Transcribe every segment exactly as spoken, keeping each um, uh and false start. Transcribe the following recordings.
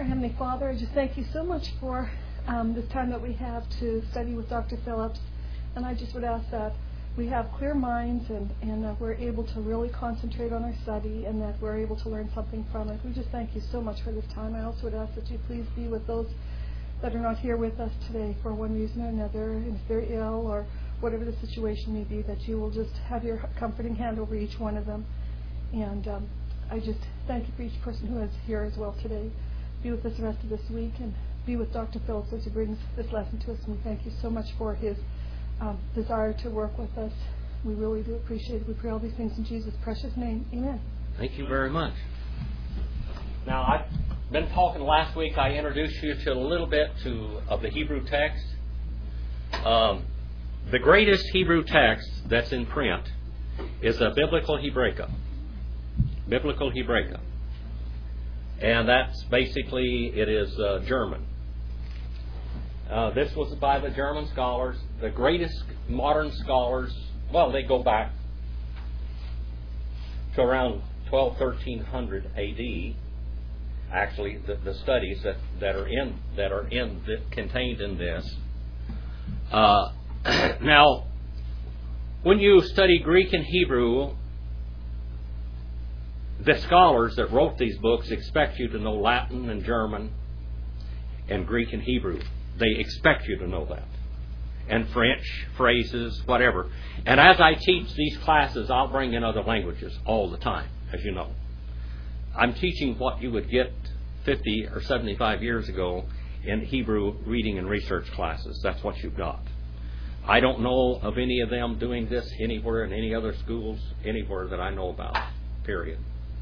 Our Heavenly Father, I just thank you so much for um, this time that we have to study with Doctor Phillips. And I just would ask that we have clear minds and, and that we're able to really concentrate on our study and that we're able to learn something from it. We just thank you so much for this time. I also would ask that you please be with those that are not here with us today for one reason or another, and if they're ill or whatever the situation may be, that you will just have your comforting hand over each one of them. And um, I just thank you for each person who is here as well today. Be with us the rest of this week and be with Doctor Phillips as he brings this lesson to us. And we thank you so much for his um, desire to work with us. We really do appreciate it. We pray all these things in Jesus' precious name. Amen. Thank you very much. Now, I've been talking last week. I introduced you to a little bit to of the Hebrew text. Um, the greatest Hebrew text that's in print is a Biblical Hebraica. Biblical Hebraica. And that's basically, it is uh, German. Uh, this was by the German scholars, the greatest modern scholars. Well, they go back to around twelve, thirteen hundred A D. Actually, the, the studies that, that are in that are in the, contained in this. Uh, now, when you study Greek and Hebrew, the scholars that wrote these books expect you to know Latin and German and Greek and Hebrew. They expect you to know that. And French, phrases, whatever. And as I teach these classes, I'll bring in other languages all the time, as you know. I'm teaching what you would get fifty or seventy-five years ago in Hebrew reading and research classes. That's what you've got. I don't know of any of them doing this anywhere in any other schools, anywhere that I know about, period.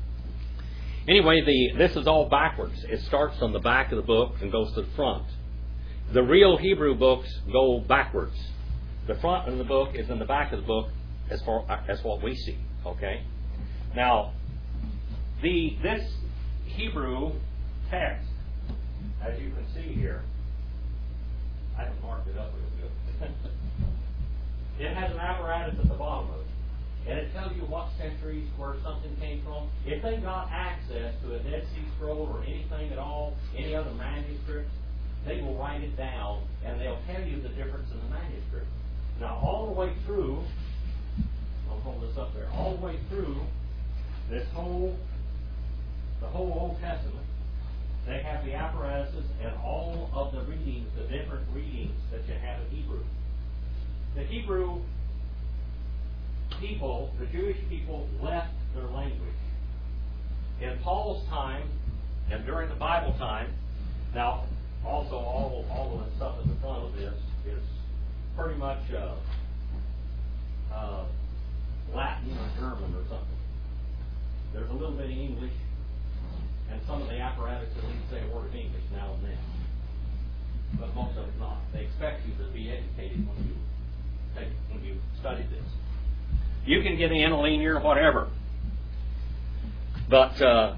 Anyway, the this is all backwards. It starts on the back of the book and goes to the front. The real Hebrew books go backwards. The front of the book is in the back of the book as far as what we see. Okay? Now, the this Hebrew text, as you can see here, I have marked it up real good. It has an apparatus at the bottom of it. And it tells you what centuries where something came from. If they got access to a Dead Sea Scroll or anything at all, any other manuscripts, they will write it down and they'll tell you the difference in the manuscript. Now, all the way through, I'll hold this up there, all the way through this whole, the whole Old Testament, they have the apparatuses and all of the readings, the different readings that you have in Hebrew. The Hebrew people, the Jewish people, left their language. In Paul's time, and during the Bible time, now, also all, all of the stuff at the front of this is pretty much uh, uh, Latin or German or something. There's a little bit of English, and some of the apparatus at least say a word of English now and then. But most of it's not. They expect you to be educated when you take, when you study this. You can get interlinear or whatever. But, uh,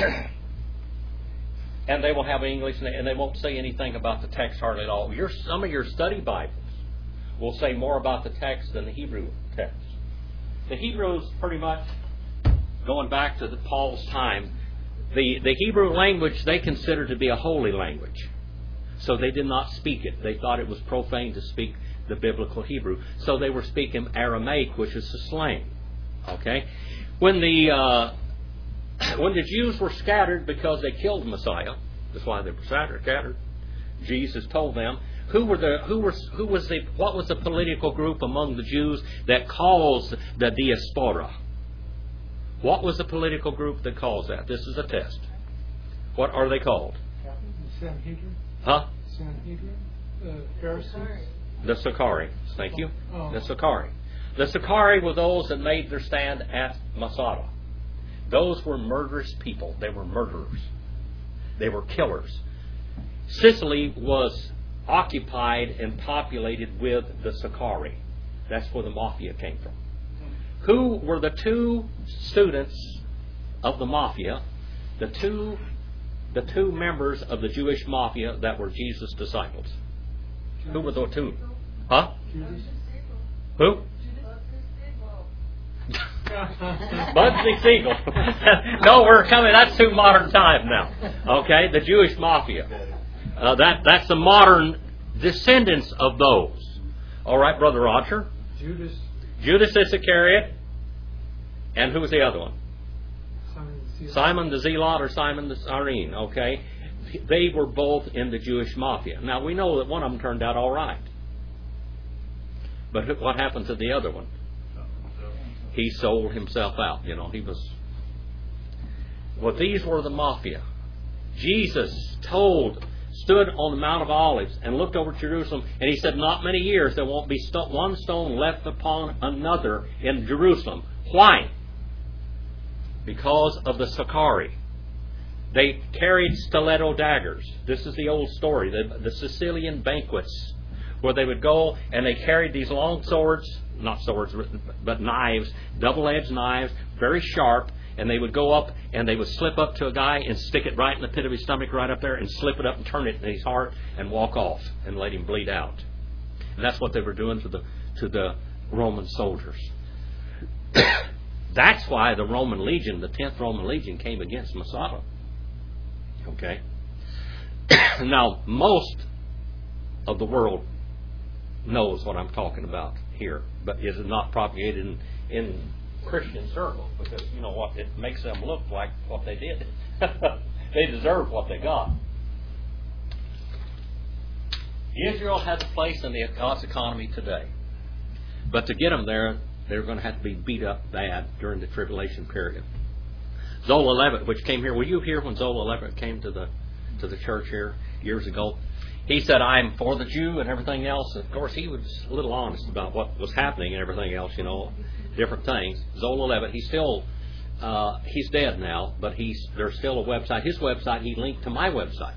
and they will have English, and they, and they won't say anything about the text hardly at all. Your, some of your study Bibles will say more about the text than the Hebrew text. The Hebrew is pretty much, going back to the Paul's time, the, the Hebrew language they considered to be a holy language. So they did not speak it. They thought it was profane to speak the biblical Hebrew. So they were speaking Aramaic, which is the slang. Okay? When the uh, when the Jews were scattered because they killed the Messiah, that's why they were scattered. Jesus told them who were the who was who was the what was the political group among the Jews that caused the diaspora? What was the political group that caused that? This is a test. What are they called? Sanhedrin. Huh? Sanhedrin. Uh, Pharisees. The Sicarii. Thank you. Oh. The Sicarii. The Sicarii were those that made their stand at Masada. Those were murderous people. They were murderers. They were killers. Sicily was occupied and populated with the Sicarii. That's where the mafia came from. Who were the two students of the mafia, the two, the two members of the Jewish mafia that were Jesus' disciples? Who were the two? Huh? Judas. Who? Bugsy Siegel. No, we're coming. That's too modern time now. Okay, the Jewish mafia. Uh, that that's the modern descendants of those. All right, Brother Roger. Judas. Judas Iscariot. And who was the other one? Simon the Zealot. Simon the Zealot or Simon the Cyrene. Okay, they were both in the Jewish mafia. Now we know that one of them turned out all right. But what happened to the other one? He sold himself out. You know, he was. Well, these were the mafia. Jesus told, stood on the Mount of Olives and looked over Jerusalem, and he said, "Not many years there won't be sto- one stone left upon another in Jerusalem." Why? Because of the Sicarii. They carried stiletto daggers. This is the old story, the, the Sicilian banquets, where they would go and they carried these long swords, not swords, but knives, double-edged knives, very sharp, and they would go up and they would slip up to a guy and stick it right in the pit of his stomach right up there and slip it up and turn it in his heart and walk off and let him bleed out. And that's what they were doing to the to the Roman soldiers. That's why the Roman Legion, the tenth Roman Legion, came against Masada. Okay? Now, most of the world knows what I'm talking about here, but is it not propagated in, in Christian circles? Because, you know what, it makes them look like what they did. They deserve what they got. Israel has a place in the God's economy today. But to get them there, they're going to have to be beat up bad during the tribulation period. Zola Levitt, which came here, were you here when Zola Levitt came to the to the church here years ago? He said, "I'm for the Jew and everything else." Of course, he was a little honest about what was happening and everything else, you know, different things. Zola Levitt, he's still, uh, he's dead now, but he's there's still a website. His website, he linked to my website.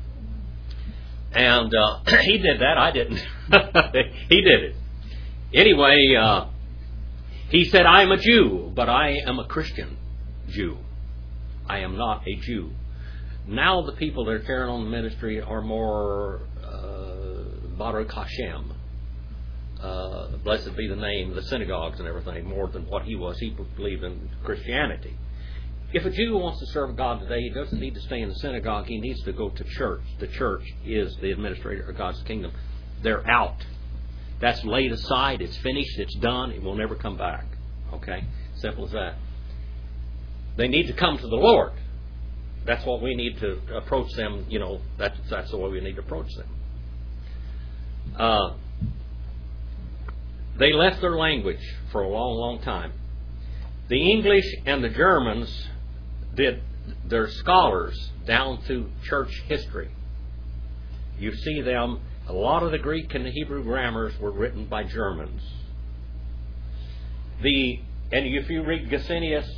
And uh, he did that. I didn't. He did it. Anyway, uh, he said, "I am a Jew, but I am a Christian Jew. I am not a Jew." Now the people that are carrying on the ministry are more uh, Baruch Hashem. Uh, blessed be the name, the synagogues and everything, more than what he was. He believed in Christianity. If a Jew wants to serve God today, he doesn't need to stay in the synagogue. He needs to go to church. The church is the administrator of God's kingdom. They're out. That's laid aside. It's finished. It's done. It will never come back. Okay? Simple as that. They need to come to the Lord. That's what we need to approach them. You know, that's, that's the way we need to approach them. Uh, they left their language for a long, long time. The English and the Germans did their scholars down through church history. You see them, a lot of the Greek and the Hebrew grammars were written by Germans. The and if you read Gesenius,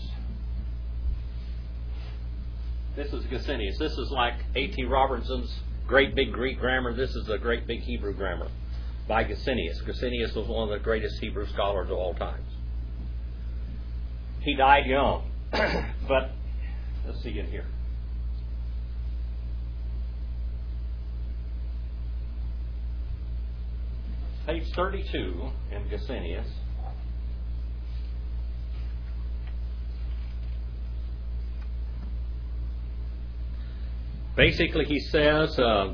this is Gesenius. This is like A T Robertson's great big Greek grammar. This is a great big Hebrew grammar by Gesenius. Gesenius was one of the greatest Hebrew scholars of all times. He died young, but let's see in here. Page thirty-two in Gesenius. Basically, he says uh,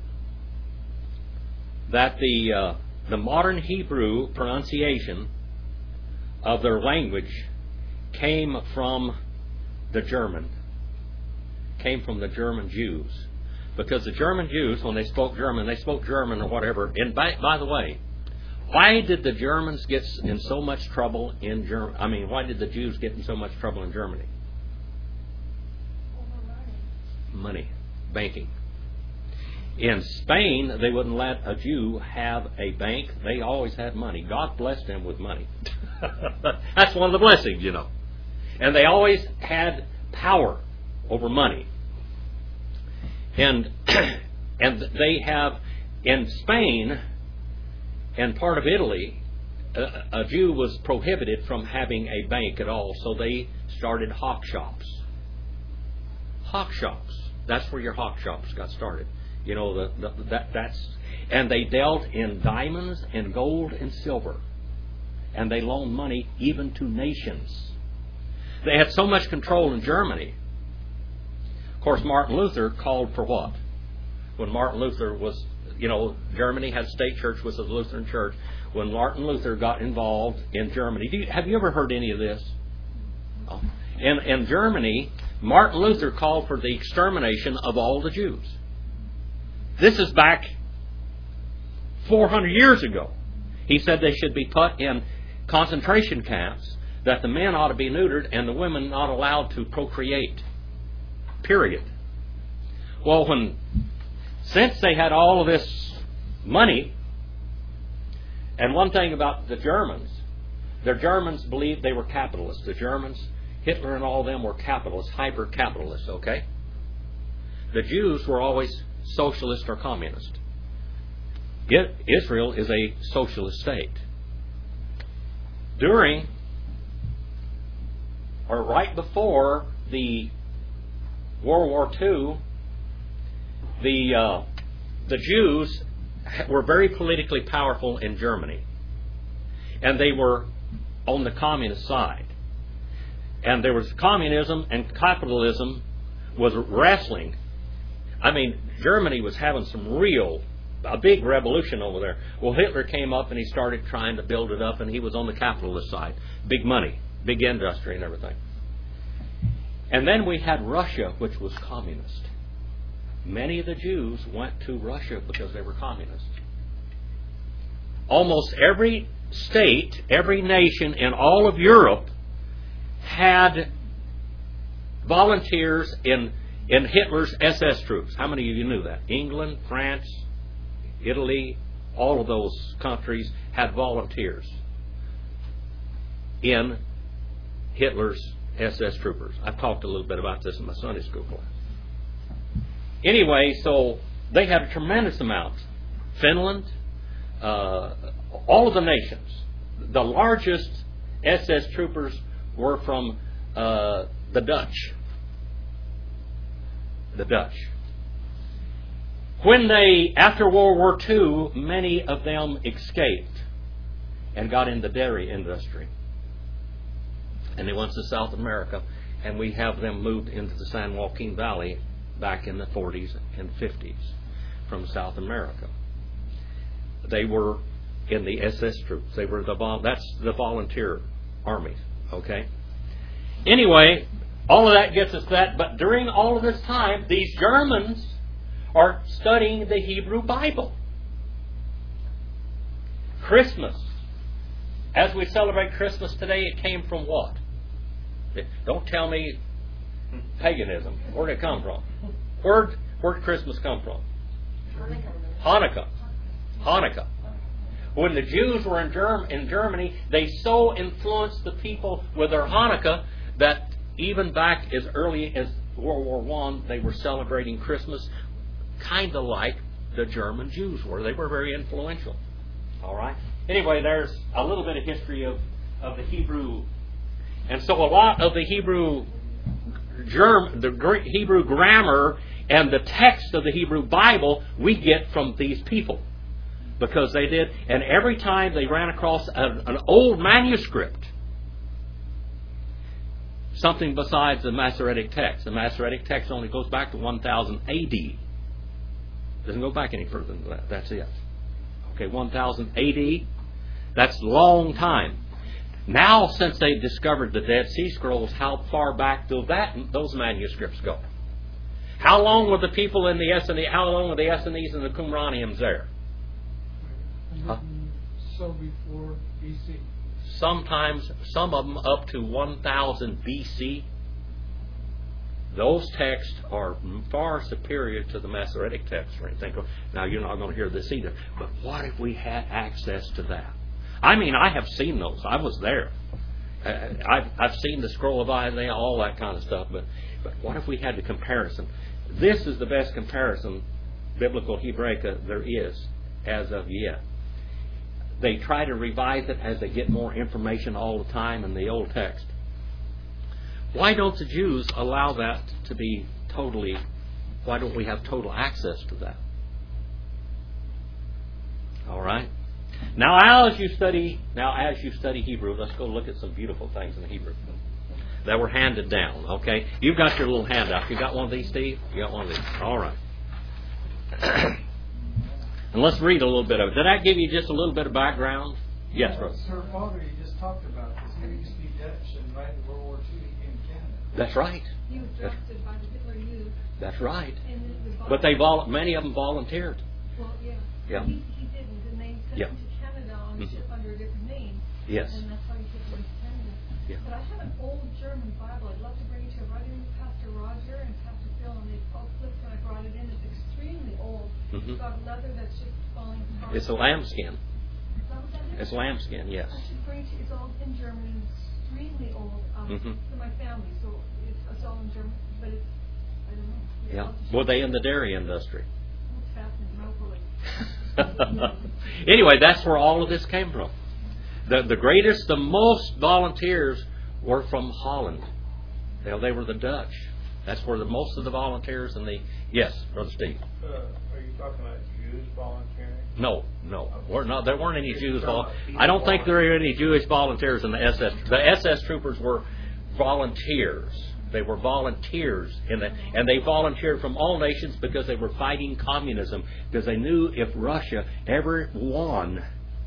that the uh, the modern Hebrew pronunciation of their language came from the German, came from the German Jews. Because the German Jews, when they spoke German, they spoke German or whatever. And by, by the way, why did the Germans get in so much trouble in Germany? I mean, why did the Jews get in so much trouble in Germany? Money. Banking. In Spain, they wouldn't let a Jew have a bank. They always had money. God blessed them with money. That's one of the blessings, you know. And they always had power over money. And and they have, in Spain and part of Italy, a, a Jew was prohibited from having a bank at all. So they started hawk shops. Hawk shops. That's where your hawk shops got started. You know, the, the, that that's, and they dealt in diamonds and gold and silver. And they loaned money even to nations. They had so much control in Germany. Of course, Martin Luther called for what? When Martin Luther was, you know, Germany had a state church, was the Lutheran church. When Martin Luther got involved in Germany, do you, have you ever heard any of this? Oh. In, in Germany, Martin Luther called for the extermination of all the Jews. This is back four hundred years ago. He said they should be put in concentration camps, that the men ought to be neutered and the women not allowed to procreate. Period. Well, when since they had all of this money, and one thing about the Germans, the Germans believed they were capitalists. The Germans, Hitler and all of them were capitalists, hyper-capitalists, okay? The Jews were always socialist or communist. It, Israel is a socialist state. During, or right before the World War Two, the uh, the Jews were very politically powerful in Germany, and they were on the communist side. And there was communism and capitalism was wrestling. I mean, Germany was having some real, a big revolution over there. Well, Hitler came up and he started trying to build it up, and he was on the capitalist side. Big money, big industry and everything. And then we had Russia, which was communist. Many of the Jews went to Russia because they were communists. Almost every state, every nation in all of Europe had volunteers in, in Hitler's S S troops. How many of you knew that? England, France, Italy, all of those countries had volunteers in Hitler's S S troopers. I've talked a little bit about this in my Sunday school class. Anyway, so they had a tremendous amount. Finland, uh, all of the nations. The largest S S troopers were from uh, the Dutch. The Dutch. When they, after World War Two, many of them escaped and got in the dairy industry. And they went to South America, and we have them moved into the San Joaquin Valley back in the forties and fifties from South America. They were in the S S troops. They were the vol- that's the volunteer armies. Okay. Anyway, all of that gets us that. But during all of this time, these Germans are studying the Hebrew Bible. Christmas. As we celebrate Christmas today, it came from what? Don't tell me paganism. Where did it come from? Where where did Christmas come from? Hanukkah. Hanukkah. When the Jews were in, Germ- in Germany, they so influenced the people with their Hanukkah that even back as early as World War One, they were celebrating Christmas kind of like the German Jews were. They were very influential. All right. Anyway, there's a little bit of history of, of the Hebrew. And so a lot of the Hebrew germ, the Hebrew grammar and the text of the Hebrew Bible we get from these people. Because they did. And every time they ran across an, an old manuscript, something besides the Masoretic text. The Masoretic text only goes back to one thousand A D. Doesn't go back any further than that. That's it. Okay, one thousand A D. That's a long time. Now, since they discovered the Dead Sea Scrolls, how far back do that those manuscripts go? How long were the people in the Essenes? How long were the Essenes and the Qumranians there? Huh? So before B C. Sometimes, some of them up to one thousand B C. Those texts are far superior to the Masoretic text. Think of, now, you're not going to hear this either. But what if we had access to that? I mean, I have seen those. I was there. I've, I've seen the scroll of Isaiah, all that kind of stuff. But, but what if we had the comparison? This is the best comparison, biblical Hebraica, there is as of yet. They try to revise it as they get more information all the time in the old text. Why don't the Jews allow that to be totally, why don't we have total access to that? All right. Now as you study, now as you study Hebrew, let's go look at some beautiful things in the Hebrew. that were handed down. Okay, you've got your little handout. You got one of these, Steve? You got one of these? All right. And let's read a little bit of it. Did I give you just a little bit of background? Yes, uh, brother. Sir Father, you just talked about this. He used to be Dutch, and right in World War Two he came to Canada. That's right. He was drafted by the Hitler Youth. That's right. And the, the But they vol- many of them volunteered. Well, yeah. Yeah. He, he didn't, and they sent Yeah. him to Canada on a Mhm. ship under a different name. Yes. And that's how he took him to Canada. Yeah. But I have an old German Bible. I'd love to bring it to you. I brought it in with Pastor Roger and Pastor Phil, and they both flipped when I brought it in. It's extremely old. Mhm. It's got leather that's just falling apart. It's a lambskin. Is that what that is? It's lambskin, yes. I should bring it to you. It's all in German and it's extremely old um, Mhm. for my family. So it's, it's all in German, but it's, I don't know. Yeah. I'll just- Were they in the dairy industry? It's fascinating. Hopefully. Anyway, that's where all of this came from. The the greatest, the most volunteers were from Holland. You know, they were the Dutch. That's where the most of the volunteers and the yes, Brother Steve. Uh, are you talking about Jews volunteering? No, no, we're not. There weren't any Jews. Vol- I don't think there were any Jewish volunteers in the S S. The S S troopers were volunteers. They were volunteers in the, and they volunteered from all nations because they were fighting communism. Because they knew if Russia ever won,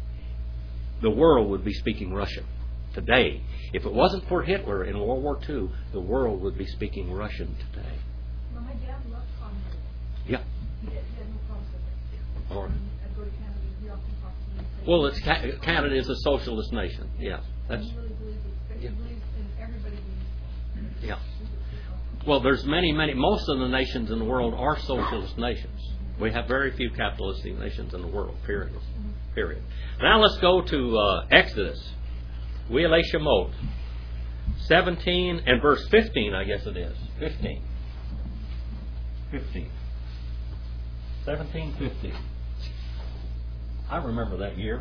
the world would be speaking Russian. Today, if it wasn't for Hitler in World War Two, the world would be speaking Russian today. Well, my dad loved communism. Yeah. He had, he had no problems with it. All right. I'd go to Canada. He often talked to me. and say, Well, it's Ca- Canada is a socialist nation. Yeah, that's He really believes it. Yeah. He believes in everybody believes. yeah. Well, there's many, many. Most of the nations in the world are socialist nations. We have very few capitalistic nations in the world. Period. Period. Now let's go to uh, Exodus. Wile Shemot, seventeen and verse fifteen. I guess it is fifteen. Fifteen. Seventeen fifteen. I remember that year.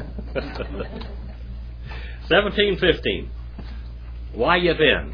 Seventeen fifteen. Wayavin.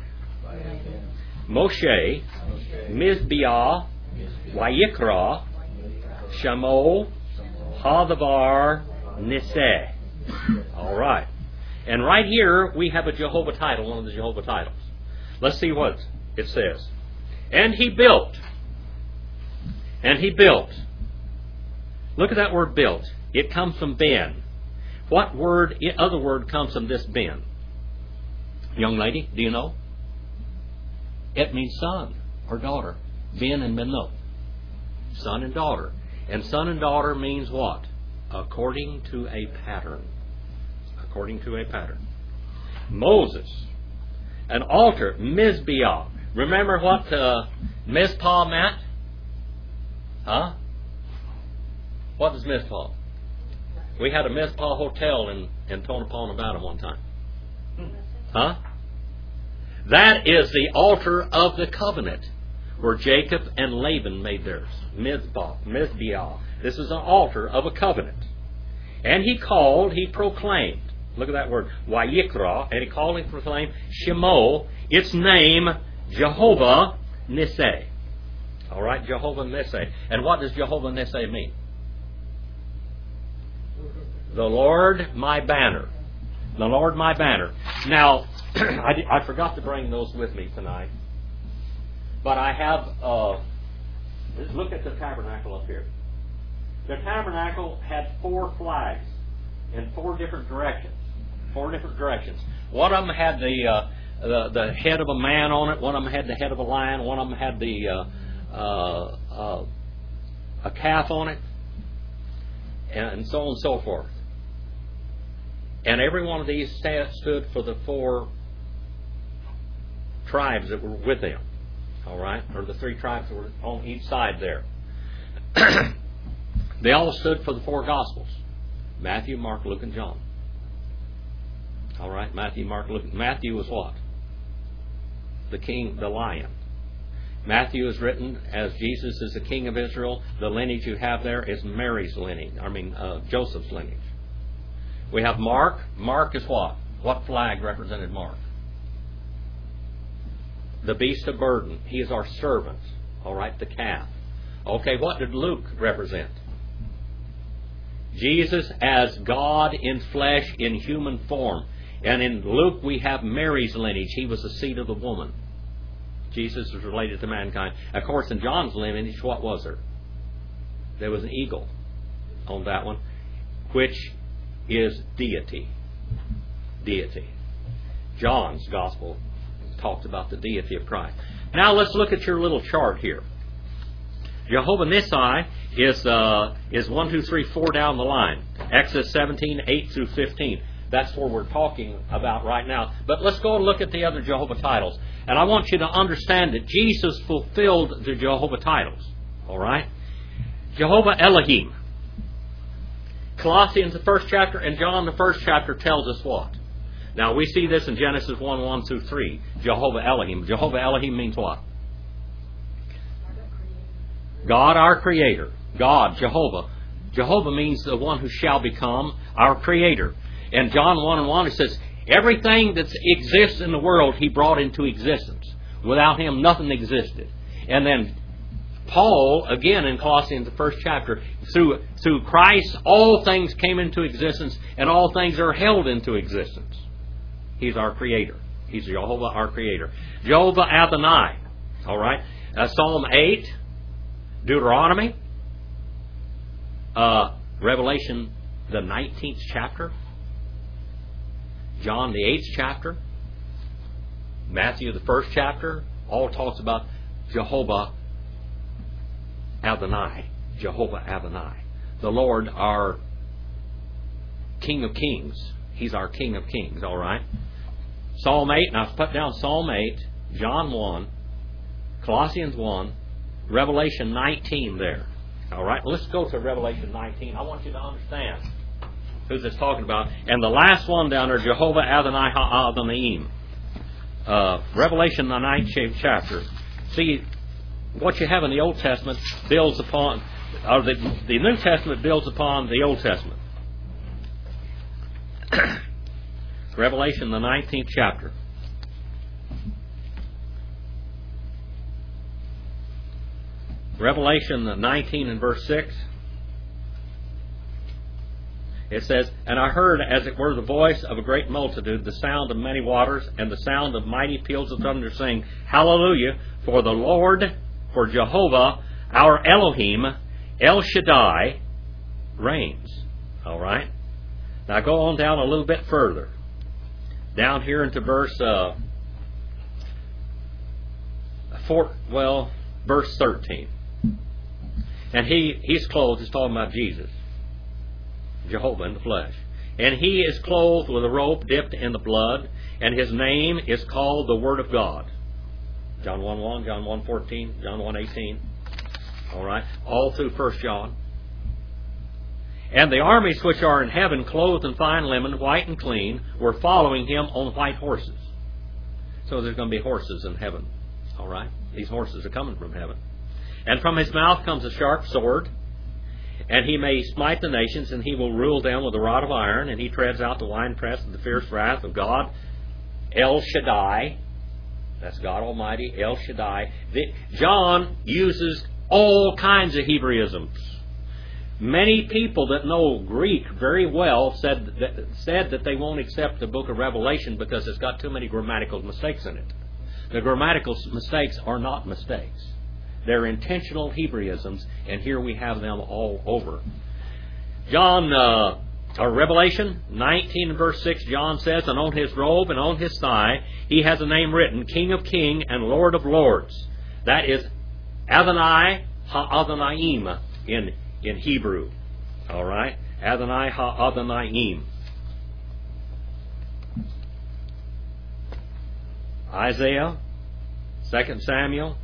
Moshe, Mizbeah, Wayikra, Shamo, Hadavar, Niseh. All right. And right here we have a Jehovah title, one of the Jehovah titles. Let's see what it says. And he built. And he built. Look at that word built. It comes from ben. What word, other word comes from this ben? Young lady, do you know? It means son or daughter. Ben and Benot. Son and daughter. And son and daughter means what? According to a pattern. According to a pattern. Moses. An altar. Mizbeah. Remember what uh, Mizpah meant? Huh? What is Mizpah? We had a Mizpah hotel in, in Tonopah, Nevada one time. Huh? That is the altar of the covenant where Jacob and Laban made theirs. Mizpah, Mizbeah. This is an altar of a covenant. And he called, he proclaimed. Look at that word. Wayikra. And he called and proclaimed Shemo. Its name, Jehovah Niseh. All right, Jehovah Niseh. And what does Jehovah Niseh mean? The Lord my banner. The Lord my banner. Now, I, I forgot to bring those with me tonight. But I have, uh, look at the tabernacle up here. The tabernacle had four flags in four different directions. Four different directions. One of them had the, uh, the, the head of a man on it. One of them had the head of a lion. One of them had the uh, uh, uh, a calf on it. And so on and so forth. And every one of these stood for the four tribes that were with them. All right? Or the three tribes that were on each side there. They all stood for the four Gospels. Matthew, Mark, Luke, and John. All right? Matthew, Mark, Luke. Matthew was what? The king, the lion. Matthew is written as Jesus is the king of Israel. The lineage you have there is Mary's lineage. I mean, uh, Joseph's lineage. We have Mark. Mark is what? What flag represented Mark? The beast of burden. He is our servant. All right, the calf. Okay, what did Luke represent? Jesus as God in flesh, in human form. And in Luke we have Mary's lineage. He was the seed of the woman. Jesus was related to mankind. Of course, in John's lineage, what was there? There was an eagle on that one, which is deity. Deity. John's gospel talks about the deity of Christ. Now let's look at your little chart here. Jehovah Nissi is uh, is one, two, three, four down the line. Exodus seventeen, eight through fifteen. That's what we're talking about right now. But let's go and look at the other Jehovah titles. And I want you to understand that Jesus fulfilled the Jehovah titles. All right? Jehovah Elohim. Colossians, the first chapter, and John, the first chapter, tells us what? Now, we see this in Genesis one, one through three. Jehovah Elohim. Jehovah Elohim means what? God, our Creator. God, Jehovah. Jehovah means the one who shall become our Creator. And John one and one, it says, everything that exists in the world, He brought into existence. Without Him, nothing existed. And then Paul, again in Colossians, the first chapter, through, through Christ, all things came into existence, and all things are held into existence. He's our Creator. He's Jehovah, our Creator. Jehovah Adonai. All right. Uh, Psalm eight, Deuteronomy, uh, Revelation, the nineteenth chapter, John, the eighth chapter, Matthew, the first chapter, all talks about Jehovah Adonai. Jehovah Adonai. The Lord, our King of Kings. He's our King of Kings, all right? Psalm eight, now put down Psalm eight, John one, Colossians one, Revelation nineteen there. All right, let's go to Revelation nineteen. I want you to understand who this talking about. And the last one down there, Jehovah Adonai Ha'adonai. Uh, Revelation, the ninth chapter. See, what you have in the Old Testament builds upon, or the, the New Testament builds upon the Old Testament. Revelation, the nineteenth chapter. Revelation nineteen and verse six. It says, and I heard as it were the voice of a great multitude, the sound of many waters, and the sound of mighty peals of thunder, saying, Hallelujah, for the Lord, for Jehovah, our Elohim, El Shaddai, reigns. All right? Now go on down a little bit further. Down here into verse, uh, four, well, verse thirteen. And he, he's clothed, he's talking about Jesus, Jehovah in the flesh. And he is clothed with a robe dipped in the blood, and his name is called the Word of God. John one one, John one fourteen, John one eighteen. All right, all through First John. And the armies which are in heaven, clothed in fine linen, white and clean, were following him on white horses. So there's going to be horses in heaven. All right? These horses are coming from heaven. And from his mouth comes a sharp sword, and he may smite the nations, and he will rule them with a rod of iron, and he treads out the winepress of the fierce wrath of God, El Shaddai. That's God Almighty, El Shaddai. The, John uses all kinds of Hebraisms. Many people that know Greek very well said that, said that they won't accept the book of Revelation because it's got too many grammatical mistakes in it. The grammatical mistakes are not mistakes. They're intentional Hebraisms, and here we have them all over. John, uh, or Revelation nineteen verse six, John says, and on his robe and on his thigh he has a name written, King of Kings and Lord of Lords. That is Adonai Ha'adonaim in in Hebrew. All right? Adonai Ha'adonaim. Isaiah, Second Samuel,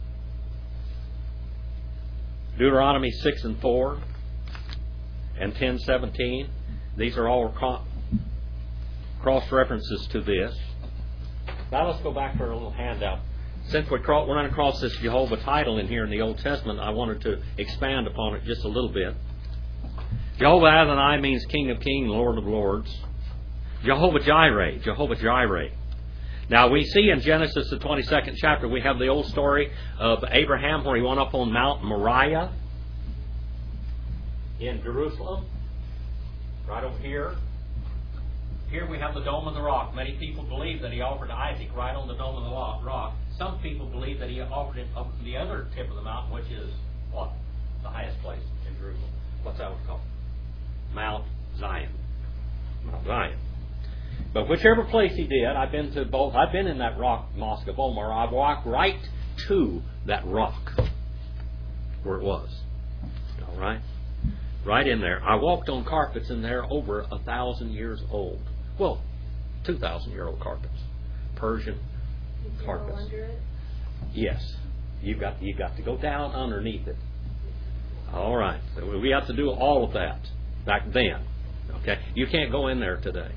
Deuteronomy six and four, and ten seventeen. These are all cross references to this. Now let's go back to our little handout. Since we're running across this Jehovah title in here in the Old Testament, I wanted to expand upon it just a little bit. Jehovah Adonai means King of Kings, Lord of Lords. Jehovah Jireh, Jehovah Jireh. Now we see in Genesis, the twenty-second chapter, we have the old story of Abraham where he went up on Mount Moriah in Jerusalem, right over here. here we have the Dome of the Rock. Many people believe that he offered Isaac right on the Dome of the Rock. Some people believe that he offered it up the other tip of the mountain, which is what? The highest place in Jerusalem. What's that one called? Mount Zion. Mount Zion. But whichever place he did, I've been to both. I've been in that rock, Mosque of Omar. I walked right to that rock where it was. All right? Right in there. I walked on carpets in there over a thousand years old. Well, two thousand year old carpets. Persian Did you carpets. go under it? Yes. You got you got to go down underneath it. All right. So we have to do all of that back then. Okay. You can't go in there today.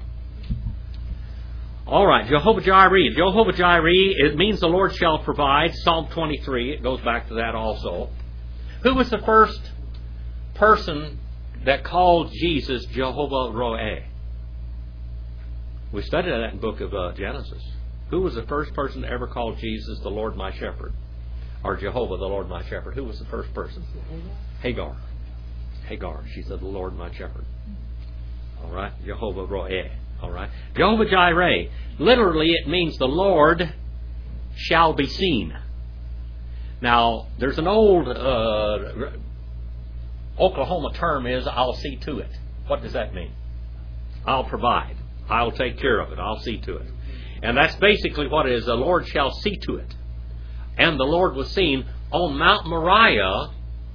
All right. Jehovah Jireh. Jehovah Jireh, it means the Lord shall provide. Psalm twenty-three. It goes back to that also. Who was the first person that called Jesus Jehovah Roeh? We studied that in the book of uh, Genesis. Who was the first person that ever called Jesus the Lord my shepherd? Or Jehovah the Lord my shepherd? Who was the first person? Hagar. Hagar. She said the Lord my shepherd. All right. Jehovah Roeh. All right. Jehovah Jireh. Literally it means the Lord shall be seen. Now, there's an old uh, Oklahoma term is, I'll see to it. What does that mean? I'll provide. I'll take care of it. I'll see to it. And that's basically what it is. The Lord shall see to it. And the Lord was seen on Mount Moriah.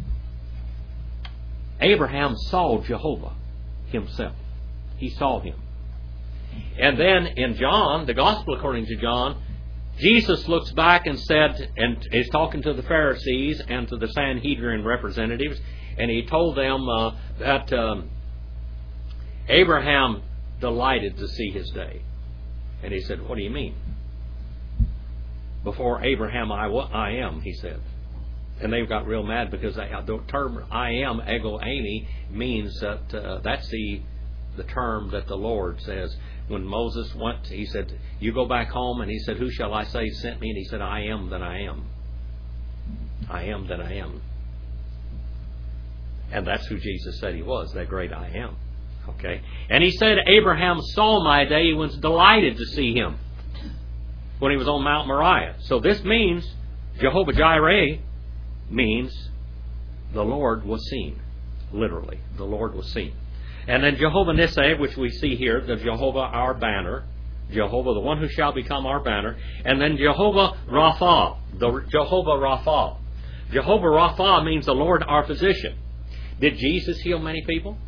Abraham saw Jehovah himself. He saw him. And then in John, the Gospel according to John, Jesus looks back and said, and is talking to the Pharisees and to the Sanhedrin representatives, and he told them uh, that um, Abraham delighted to see his day. And he said, what do you mean? Before Abraham, I, I am, he said. And they got real mad because they, the term I am, ego eimi, means that uh, that's the, the term that the Lord says. When Moses went, he said, you go back home, and he said, who shall I say sent me? And he said, I am that I am. I am that I am. And that's who Jesus said he was, that great I am. Okay? And he said, Abraham saw my day, he was delighted to see him when he was on Mount Moriah. So this means, Jehovah Jireh means the Lord was seen. Literally, the Lord was seen. And then Jehovah Nissi, which we see here, the Jehovah our banner, Jehovah, the one who shall become our banner, and then Jehovah Rapha, the Jehovah Rapha. Jehovah Rapha means the Lord our physician. Did Jesus heal many people?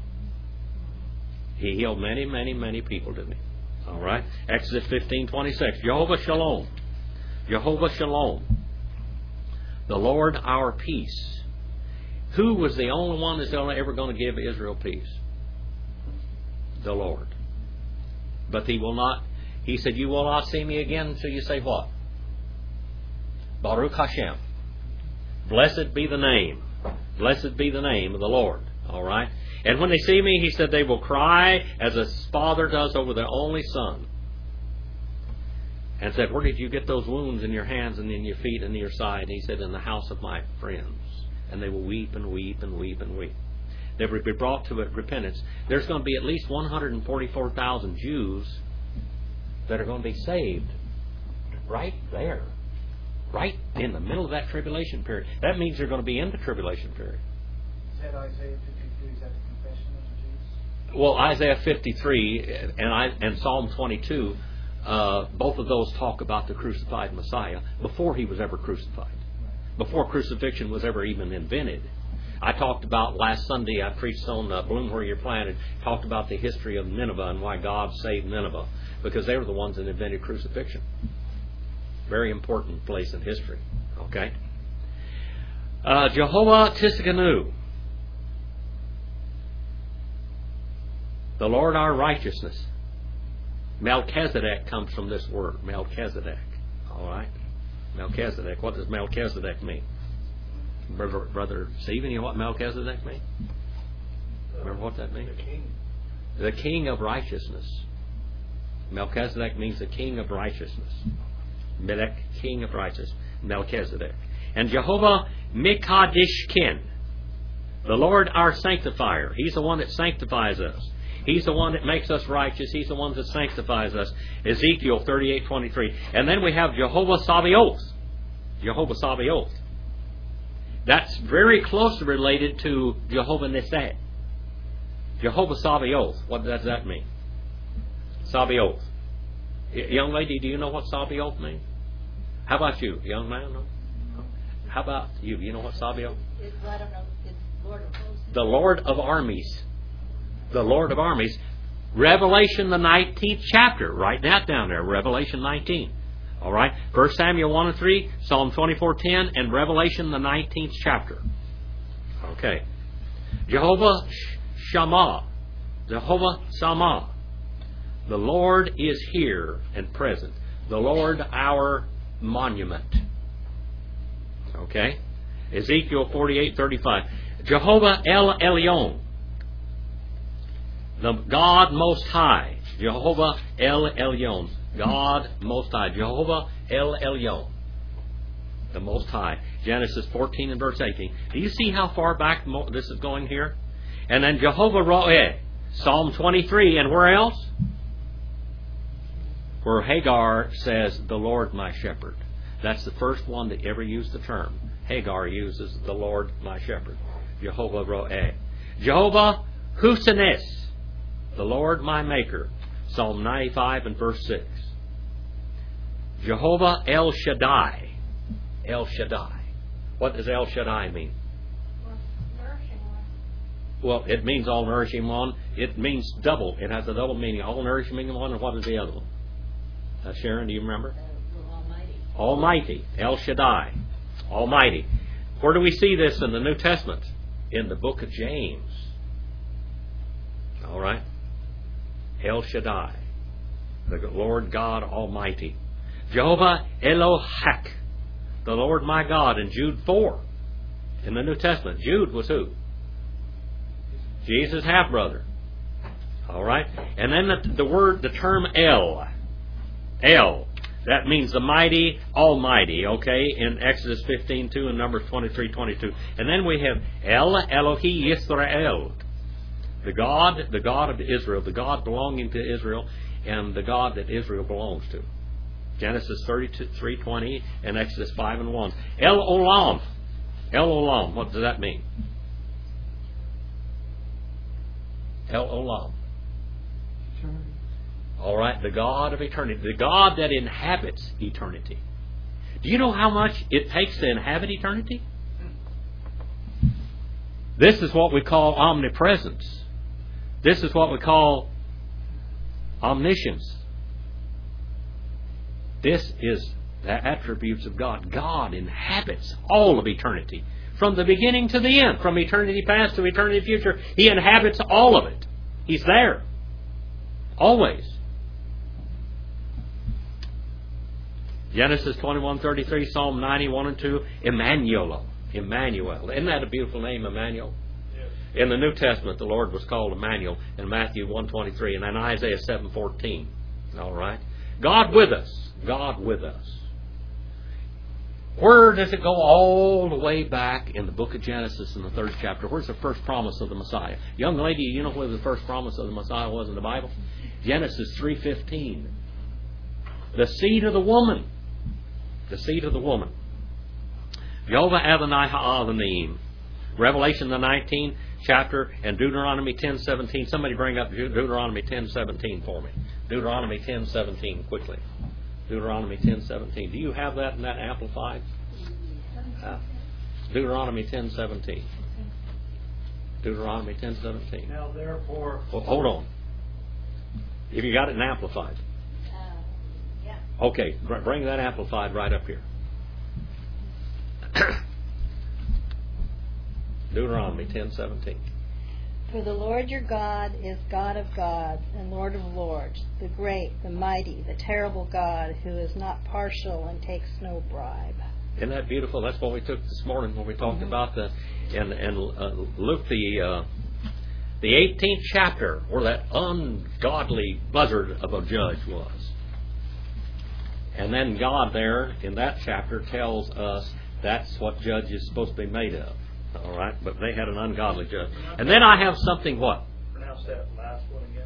He healed many, many, many people, didn't he? All right. Exodus fifteen twenty-six. Jehovah Shalom. Jehovah Shalom. The Lord our peace. Who was the only one that's ever going to give Israel peace? The Lord. But he will not, he said, you will not see me again until you say what? Baruch Hashem. Blessed be the name. Blessed be the name of the Lord. All right. And when they see me, he said, they will cry as a father does over their only son. And said, where did you get those wounds in your hands and in your feet and in your side? And he said, in the house of my friends. And they will weep and weep and weep and weep. They will be brought to repentance. There's going to be at least one hundred forty-four thousand Jews that are going to be saved right there. Right in the middle of that tribulation period. That means they're going to be in the tribulation period. Is that Isaiah fifty-two? Is that the confession of the Jews? Well, Isaiah fifty-three and, I, and Psalm twenty-two, uh, both of those talk about the crucified Messiah before he was ever crucified. Before crucifixion was ever even invented. I talked about last Sunday, I preached on uh, Bloom Where You're Planted, talked about the history of Nineveh and why God saved Nineveh, because they were the ones that invented crucifixion. Very important place in history. Okay? Uh, Jehovah Tiskanu. The Lord our righteousness. Melchizedek comes from this word, Melchizedek. All right? Melchizedek. What does Melchizedek mean? Brother, Brother Stephen, you know what Melchizedek means? Remember what that means? The king. The king of righteousness. Melchizedek means the king of righteousness. Melech, king of righteousness. Melchizedek. And Jehovah Mikadishkin. The Lord our sanctifier. He's the one that sanctifies us. He's the one that makes us righteous. He's the one that sanctifies us. Ezekiel thirty-eight twenty-three. And then we have Jehovah Sabaoth. Jehovah Sabaoth. That's very closely related to Jehovah Nissi. Jehovah Sabaoth. What does that mean? Sabaoth. Y- young lady, do you know what Sabaoth means? How about you, young man? No? How about you? You know what Sabaoth? It's, I don't know, it's Lord of Hosts. The Lord of Armies. The Lord of Armies. Revelation, the nineteenth chapter. Write that down there. Revelation nineteen. All right. First Samuel one and three, Psalm twenty-four ten, and Revelation, the nineteenth chapter. Okay. Jehovah Shammah. Jehovah Shammah. The Lord is here and present. The Lord, our monument. Okay. Ezekiel forty-eight thirty-five. Jehovah El Elyon. The God Most High. Jehovah El Elyon. God Most High. Jehovah El Elyon. The Most High. Genesis fourteen and verse eighteen. Do you see how far back this is going here? And then Jehovah Roeh. Psalm twenty-three. And where else? Where Hagar says, the Lord my shepherd. That's the first one that ever used the term. Hagar uses the Lord my shepherd. Jehovah Roeh. Jehovah Husanes. The Lord my maker. Psalm ninety-five and verse six. Jehovah El Shaddai. El Shaddai. What does El Shaddai mean? Well, it means all nourishing one. It means double. It has a double meaning. All nourishing one, and what is the other one? Uh, Sharon, do you remember? Uh, Almighty. Almighty. El Shaddai. Almighty. Where do we see this in the New Testament? In the book of James. All right. El Shaddai. The Lord God Almighty. Jehovah Elohak. The Lord my God in Jude four. In the New Testament. Jude was who? Jesus' half-brother. All right. And then the, the word, the term El. El. That means the mighty, almighty, okay, in Exodus fifteen two and Numbers twenty-three twenty-two. And then we have El Elohi Yisrael. The God, the God of Israel, the God belonging to Israel, and the God that Israel belongs to. Genesis thirty-three twenty and Exodus five and one. El Olam. El Olam. What does that mean? El Olam. All right, the God of eternity. The God that inhabits eternity. Do you know how much it takes to inhabit eternity? This is what we call omnipresence. This is what we call omniscience. This is the attributes of God. God inhabits all of eternity. From the beginning to the end. From eternity past to eternity future. He inhabits all of it. He's there. Always. Genesis twenty-one thirty-three, Psalm ninety-one and two, Emmanuel. Emmanuel. Isn't that a beautiful name, Emmanuel? Yes. In the New Testament, the Lord was called Emmanuel in Matthew one twenty-three and then Isaiah seven fourteen. All right? God with us. God with us. Where does it go? All the way back in the book of Genesis in the third chapter. Where's the first promise of the Messiah? Young lady, you know where the first promise of the Messiah was in the Bible? Genesis three fifteen. The seed of the woman. The seed of the woman. Jehovah Adonai Ha'avanim. Revelation the nineteenth chapter and Deuteronomy ten seventeen. Somebody bring up Deuteronomy ten seventeen for me. Deuteronomy ten seventeen quickly. Deuteronomy ten seventeen. Do you have that in that amplified? Uh, Deuteronomy ten seventeen. Deuteronomy ten seventeen. Now therefore. Well, hold on. If you got it in amplified. Uh, yeah. Okay, bring that amplified right up here. Deuteronomy ten seventeen. For the Lord your God is God of gods and Lord of lords, the great, the mighty, the terrible God who is not partial and takes no bribe. Isn't that beautiful? That's what we took this morning when we talked mm-hmm. about the in in uh, Luke the uh, the eighteenth chapter, where that ungodly buzzard of a judge was. And then God there in that chapter tells us that's what judge is supposed to be made of. All right, but they had an ungodly judge. And then I have something what? Pronounce that last one again.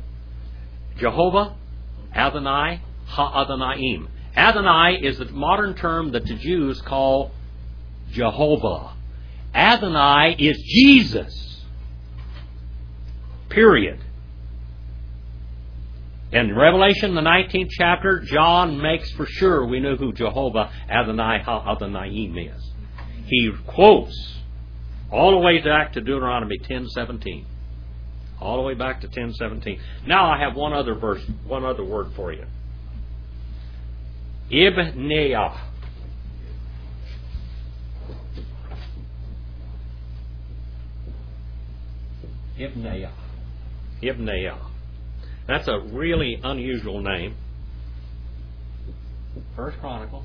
Jehovah, Adonai, Ha-Adonai. Adonai is the modern term that the Jews call Jehovah. Adonai is Jesus. Period. In Revelation, the nineteenth chapter, John makes for sure we know who Jehovah, Adonai, Ha-Adonai is. He quotes all the way back to Deuteronomy ten seventeen. All the way back to ten seventeen. Now I have one other verse, one other word for you. Ibneah. Ibneah. Ibneah. That's a really unusual name. First Chronicles.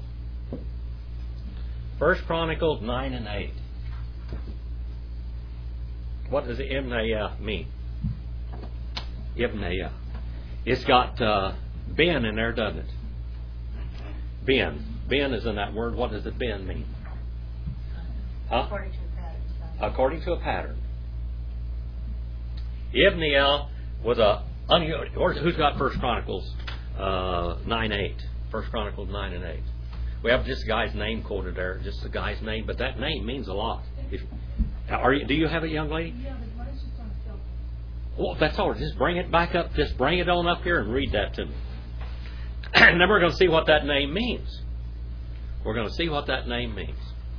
First Chronicles nine and eight. What does Ibneah mean? Ibneah. It's got uh, Ben in there, doesn't it? Ben. Ben is in that word. What does it Ben mean? Huh? According to a pattern. son. According to a pattern. Ibneah was a unusual. Who's got First Chronicles uh, nine eight? First Chronicles nine and eight. We have just the guy's name quoted there, just the guy's name, but that name means a lot. If, are you? Do you have it, young lady? Yeah, but mine's just on a cell phone. Well, that's all. Just bring it back up. Just bring it on up here and read that to me. And then we're going to see what that name means. We're going to see what that name means.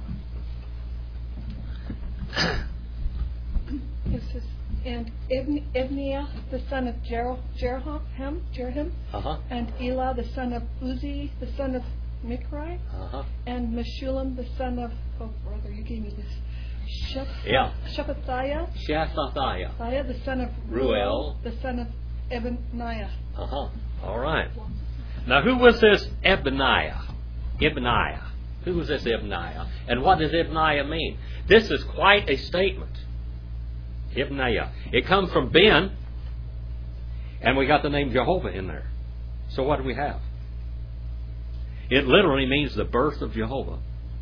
It says, and Ibn, Ibniah, the son of Jer- Jeroham, Jeroham, Uh-huh. and Elah, the son of Uzi, the son of Mikri, Uh-huh. and Meshulam, the son of, oh brother, you gave me this, Shep, Yeah. Shephatiah, Shathathiah. Thiah, the son of Ruel. the son of Ebaniah. Uh-huh. All right. Now, who was this Ebaniah? Ibniah. Who was this Ibniah? And what does Ibniah mean? This is quite a statement. Ibniah. It comes from Ben, and we got the name Jehovah in there. So what do we have? It literally means the birth of Jehovah.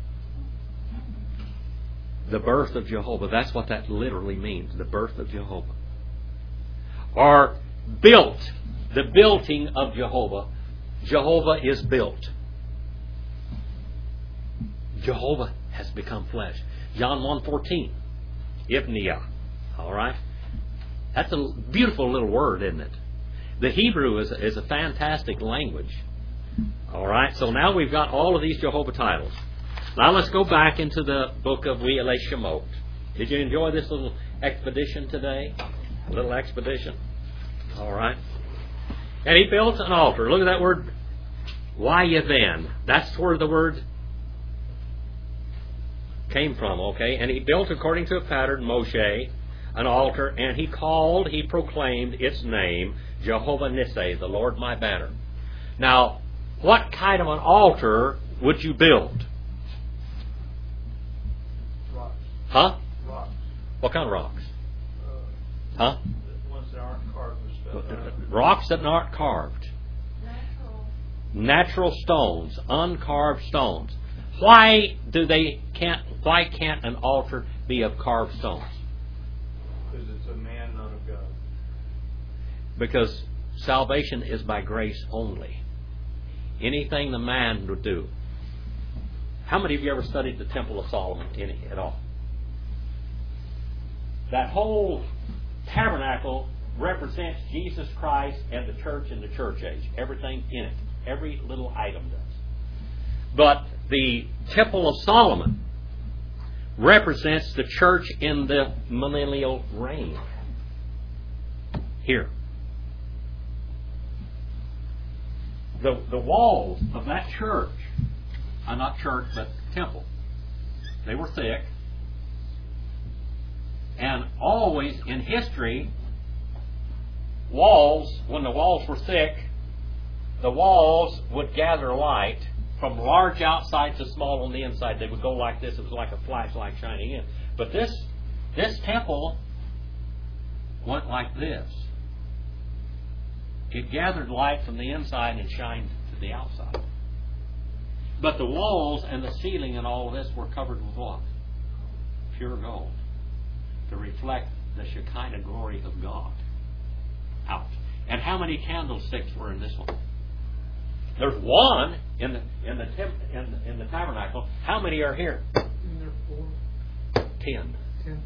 The birth of Jehovah. That's what that literally means. The birth of Jehovah. Or built. The building of Jehovah. Jehovah is built. Jehovah has become flesh. John one fourteen. Ibniah. All right? That's a beautiful little word, isn't it? The Hebrew is, is a fantastic language. All right? So now we've got all of these Jehovah titles. Now let's go back into the book of We'ele Shemot. Did you enjoy this little expedition today? A little expedition? All right. And he built an altar. Look at that word, Wayaven. That's where the word came from, okay? And he built according to a pattern, Moshe, an altar, and he called, he proclaimed its name, Jehovah Nissi, the Lord my banner. Now, what kind of an altar would you build? Rocks. Huh? Rocks. What kind of rocks? Uh, Huh? the ones that aren't carved with stuff. Rocks that aren't carved. Natural. Natural stones, uncarved stones. Why do they can't? Why can't an altar be of carved stones? Because it's a man, not of God. Because salvation is by grace only. Anything the man would do. How many of you ever studied the Temple of Solomon any at all? That whole tabernacle represents Jesus Christ and the church in the church age. Everything in it. Every little item does. But the Temple of Solomon represents the church in the millennial reign. Here. The, the walls of that church, uh, not church, but temple, they were thick. And always in history, walls, when the walls were thick, the walls would gather light from large outside to small on the inside. They would go like this. It was like a flashlight shining in. But this this temple went like this. It gathered light from the inside and shined to the outside. But the walls and the ceiling and all of this were covered with what? Pure gold. To reflect the Shekinah glory of God out. And how many candlesticks were in this one? There's one in the in the temp, in, the, in the tabernacle. How many are here? Isn't there four? Ten. Ten?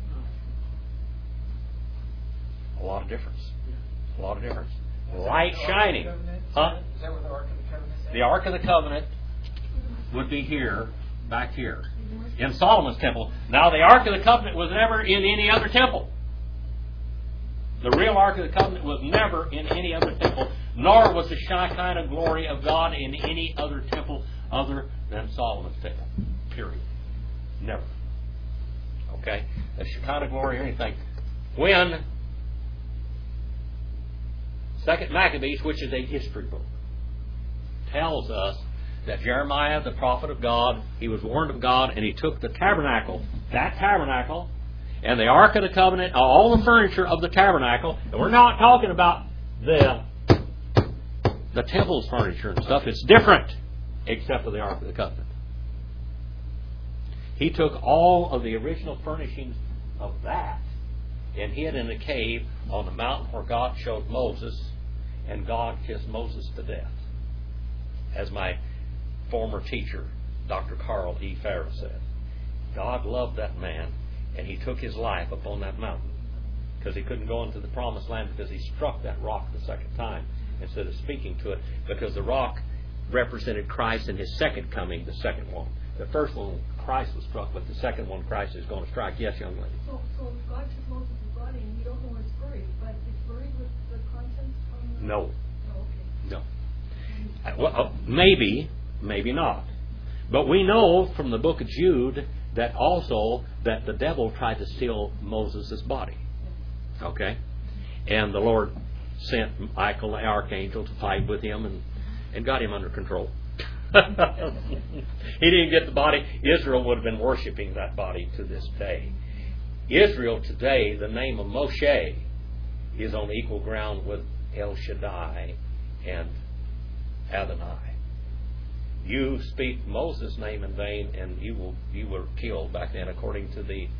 A lot of difference. A lot of difference. Light shining. Huh? Is that where the Ark of the Covenant is? The Ark of the Covenant would be here, back here, in Solomon's temple. Now, the Ark of the Covenant was never in any other temple. The real Ark of the Covenant was never in any other temple, nor was the Shekinah glory of God in any other temple other than Solomon's temple. Period. Never. Okay? The Shekinah glory or anything. When Second Maccabees, which is a history book, tells us that Jeremiah, the prophet of God, he was warned of God, and he took the tabernacle, that tabernacle, and the Ark of the Covenant, all the furniture of the tabernacle, and we're not talking about the the temple's furniture and stuff. It's different, except for the Ark of the Covenant. He took all of the original furnishings of that and hid in a cave on the mountain where God showed Moses, and God kissed Moses to death. As my former teacher, Doctor Carl E. Farrah, said, God loved that man, and he took his life upon that mountain because he couldn't go into the promised land because he struck that rock the second time instead of speaking to it, because the rock represented Christ in his second coming, the second one. The first one, Christ was struck, but the second one, Christ is going to strike. Yes, young lady? So, so God took Moses' body, and you don't know where it's buried, but it's buried with the contents from the... No. Oh, okay. No. Uh, Well, uh, maybe, maybe not. But we know from the book of Jude that also that the devil tried to steal Moses' body. Okay? And the Lord sent Michael, the archangel, to fight with him and, and got him under control. He didn't get the body. Israel would have been worshiping that body to this day. Israel today, the name of Moshe, is on equal ground with El Shaddai and Adonai. You speak Moses' name in vain, and you will you were killed back then, according to the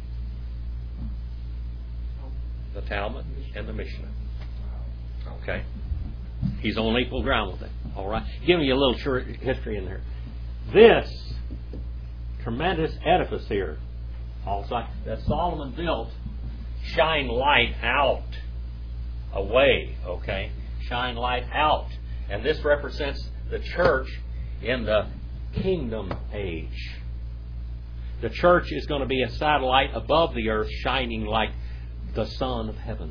the Talmud and the Mishnah. Okay, he's on equal ground with it. All right, give me a little short history in there. This tremendous edifice here, also that Solomon built, shine light out, away. Okay, shine light out, and this represents the church in the kingdom age. The church is going to be a satellite above the earth, shining like the sun of heaven.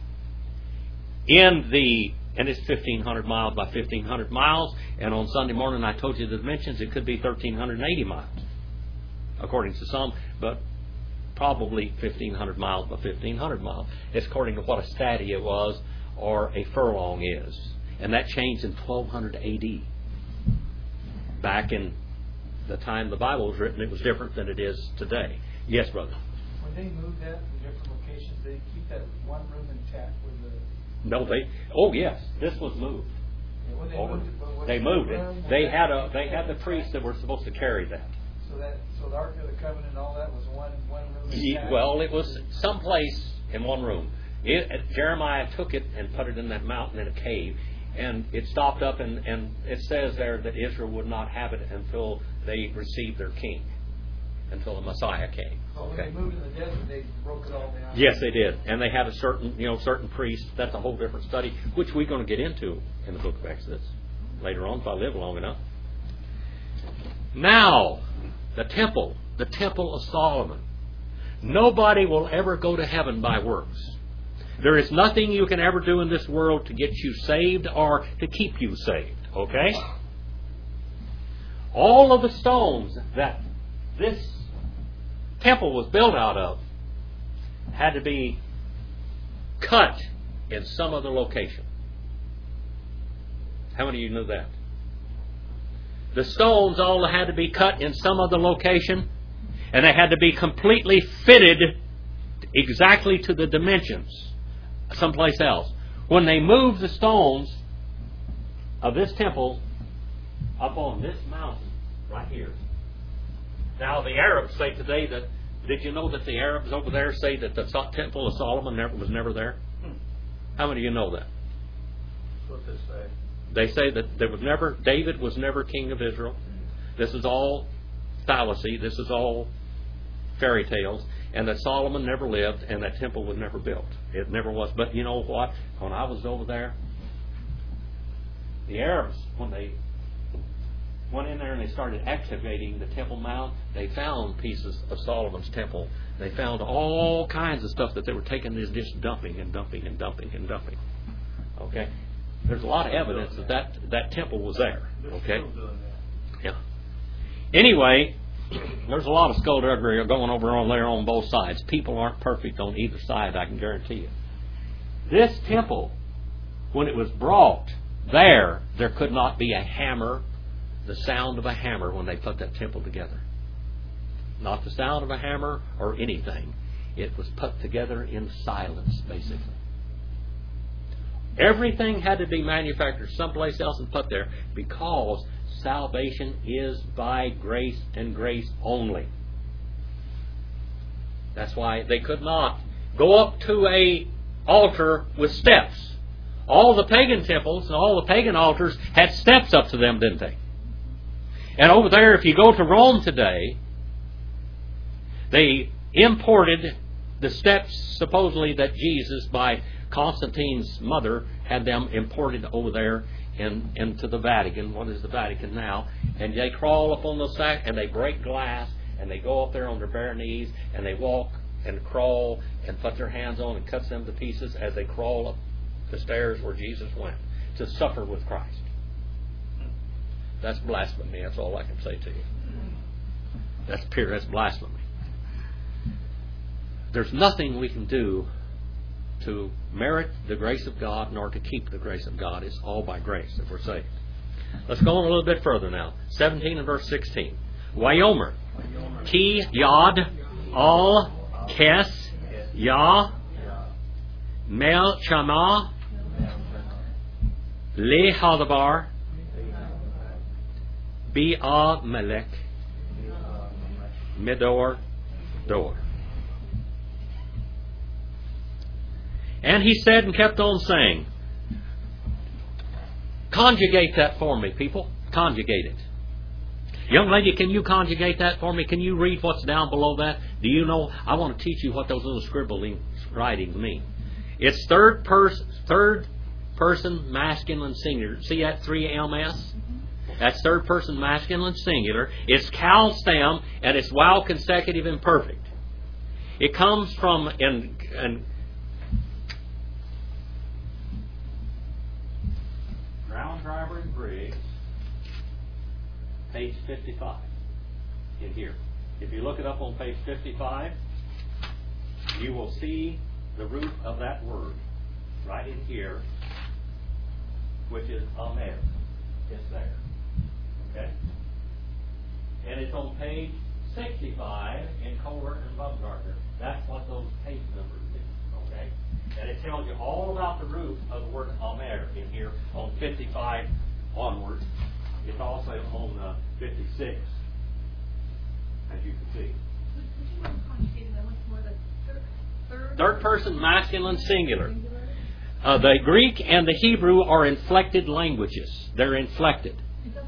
In the and it's fifteen hundred miles by fifteen hundred miles, and on Sunday morning I told you the dimensions. It could be thirteen eighty miles, according to some, but probably fifteen hundred miles by fifteen hundred miles. It's according to what a stadia was or a furlong is, and that changed in twelve hundred A D. Back in the time the Bible was written, it was different than it is today. Yes, brother. When they moved that to different locations, they keep that one room intact with the... No, they. Oh, yes, this was moved. Yeah, when they Over. moved it, but was They the moved room- it. They was had that- a. They had the priests that were supposed to carry that. So that, so the Ark of the Covenant and all that was one, one room Ye- intact? Well, it was someplace in one room. It, Jeremiah took it and put it in that mountain in a cave, and it stopped up, and, and it says there that Israel would not have it until they received their king, until the Messiah came. So when they moved in the desert, they broke it all down? Yes, they did, and they had a certain, you know, certain priest. That's a whole different study, which we're going to get into in the book of Exodus later on if I live long enough. Now, the temple, the temple of Solomon. Nobody will ever go to heaven by works. There is nothing you can ever do in this world to get you saved or to keep you saved. Okay? All of the stones that this temple was built out of had to be cut in some other location. How many of you knew that? The stones all had to be cut in some other location, and they had to be completely fitted exactly to the dimensions someplace else. When they moved the stones of this temple up on this mountain right here. Now the Arabs say today that, did you know that the Arabs over there say that the temple of Solomon never, was never there? How many of you know that? what they say. They say that there was never, David was never king of Israel. This is all fallacy. This is all fairy tales. And that Solomon never lived and that temple was never built. It never was. But you know what? When I was over there, the Arabs, when they went in there and they started excavating the Temple Mount, they found pieces of Solomon's temple. They found all kinds of stuff that they were taking, this just dumping and dumping and dumping and dumping. Okay? There's a lot of evidence that that, that temple was there. Okay? Yeah. Anyway, there's a lot of skullduggery going over on there on both sides. People aren't perfect on either side, I can guarantee you. This temple, when it was brought there, there could not be a hammer, the sound of a hammer when they put that temple together. Not the sound of a hammer or anything. It was put together in silence, basically. Everything had to be manufactured someplace else and put there because salvation is by grace and grace only. That's why they could not go up to a altar with steps. All the pagan temples and all the pagan altars had steps up to them, didn't they? And over there, if you go to Rome today, they imported the steps supposedly that Jesus, by Constantine's mother, had them imported over there in, into the Vatican. What is the Vatican now? And they crawl up on those sacks and they break glass and they go up there on their bare knees and they walk and crawl and put their hands on and cuts them to pieces as they crawl up the stairs where Jesus went to suffer with Christ. That's blasphemy. That's all I can say to you. That's pure. That's blasphemy. There's nothing we can do to merit the grace of God nor to keep the grace of God. It's all by grace that we're saved. Let's go on a little bit further now. seventeen and verse sixteen. Wayomer. Ki Yad Al Kes Yah Mel Chama Le Hadabar Bi'ah Melech Midor Dor. And he said and kept on saying, conjugate that for me, people. Conjugate it. Young lady, can you conjugate that for me? Can you read what's down below that? Do you know? I want to teach you what those little scribbling writings mean. It's third person, third person masculine singular. See that three M S? That's third person masculine singular. It's cal stem and it's while consecutive imperfect. It comes from in, in Brown, Driver, and Briggs, page fifty-five. In here, if you look it up on page fifty-five, you will see the root of that word right in here, which is Amer. It's there. Okay? And it's on page sixty-five in Kohler and Baumgartner. That's what those page numbers do. Okay? And it tells you all about the root of the word Amer in here on fifty-five onwards. It's also on uh, fifty-six, as you can see. Third person masculine singular. Uh, the Greek and the Hebrew are inflected languages. They're inflected.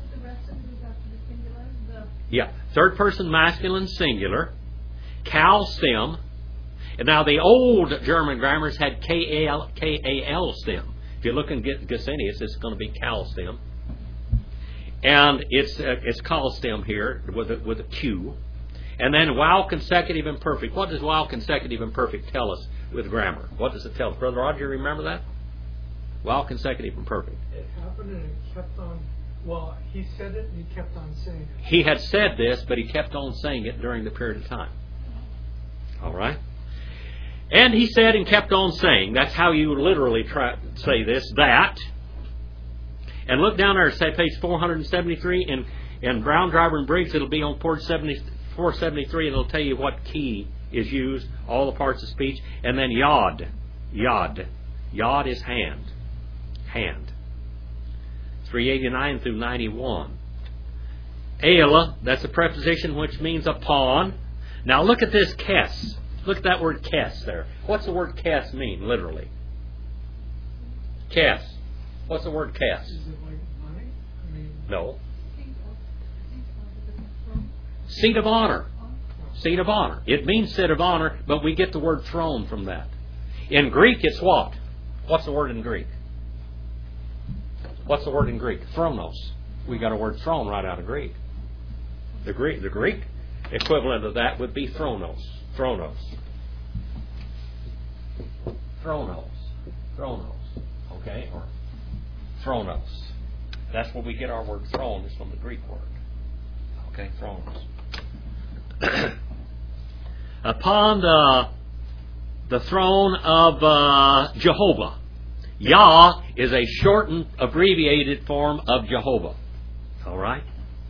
Yeah. Third person masculine singular. Cal stem. And now the old German grammars had K A L, K A L stem. If you look in Gesenius, it's going to be Cal stem. And it's uh, it's Cal stem here with a, with a Q. And then while consecutive imperfect. What does while consecutive imperfect tell us with grammar? What does it tell us? Brother Roger, you remember that? While consecutive imperfect. It happened and it kept on, well, he said it and he kept on saying it. He had said this, but he kept on saying it during the period of time. All right? And he said and kept on saying. That's how you literally try say this. That. And look down there, say page four seventy-three. In, in Brown, Driver, and Briggs, it'll be on page four seventy-three, and it'll tell you what key is used, all the parts of speech. And then Yod. Yod. Yod is hand. Hand. three eighty-nine through ninety-one. Eila, that's a preposition which means upon. Now look at this kes. Look at that word kes there. What's the word kes mean, literally? Kes. What's the word kes? Is it like money? I mean, No. Seat of honor. Seat of honor. It means seat of honor, but we get the word throne from that. In Greek, it's what? What's the word in Greek? What's the word in Greek? Thronos. We got a word throne right out of Greek. The Greek, the Greek equivalent of that would be thronos. Thronos. Thronos. Thronos. Okay? Or thronos. That's where we get our word throne, is from the Greek word. Okay? Thronos. Upon the, the throne of uh, Jehovah. Yah is a shortened, abbreviated form of Jehovah. All right?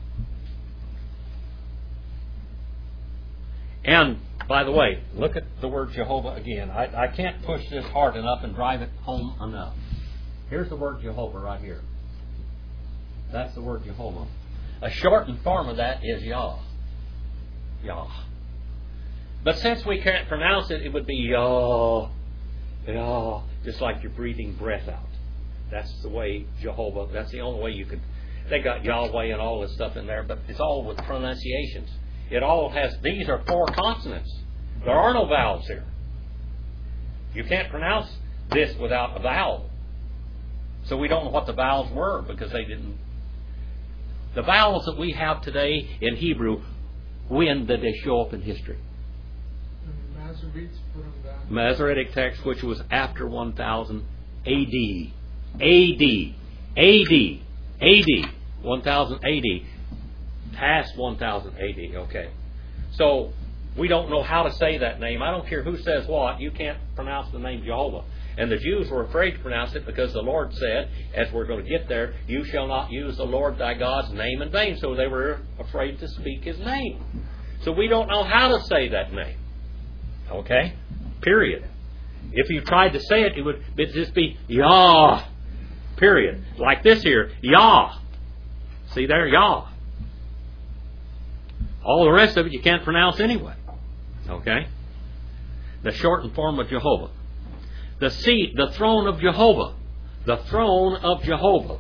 And, by the way, look at the word Jehovah again. I, I can't push this hard enough and drive it home enough. Here's the word Jehovah right here. That's the word Jehovah. A shortened form of that is Yah. Yah. But since we can't pronounce it, it would be Yah. Yah. Just like you're breathing breath out. That's the way Jehovah, that's the only way you could. They got Yahweh and all this stuff in there, but it's all with pronunciations. It all has, these are four consonants. There are no vowels here. You can't pronounce this without a vowel. So we don't know what the vowels were because they didn't. The vowels that we have today in Hebrew, when did they show up in history? Masoretes put them down. Masoretic text, which was after one thousand A D. A D. A D. A D. one thousand A D. Past one thousand A D. Okay. So, we don't know how to say that name. I don't care who says what. You can't pronounce the name Jehovah. And the Jews were afraid to pronounce it because the Lord said, as we're going to get there, you shall not use the Lord thy God's name in vain. So they were afraid to speak His name. So we don't know how to say that name. Okay? Period. If you tried to say it, it would it'd just be Yah. Period. Like this here. Yah. See there? Yah. All the rest of it you can't pronounce anyway. Okay? The shortened form of Jehovah. The seat, the throne of Jehovah. The throne of Jehovah.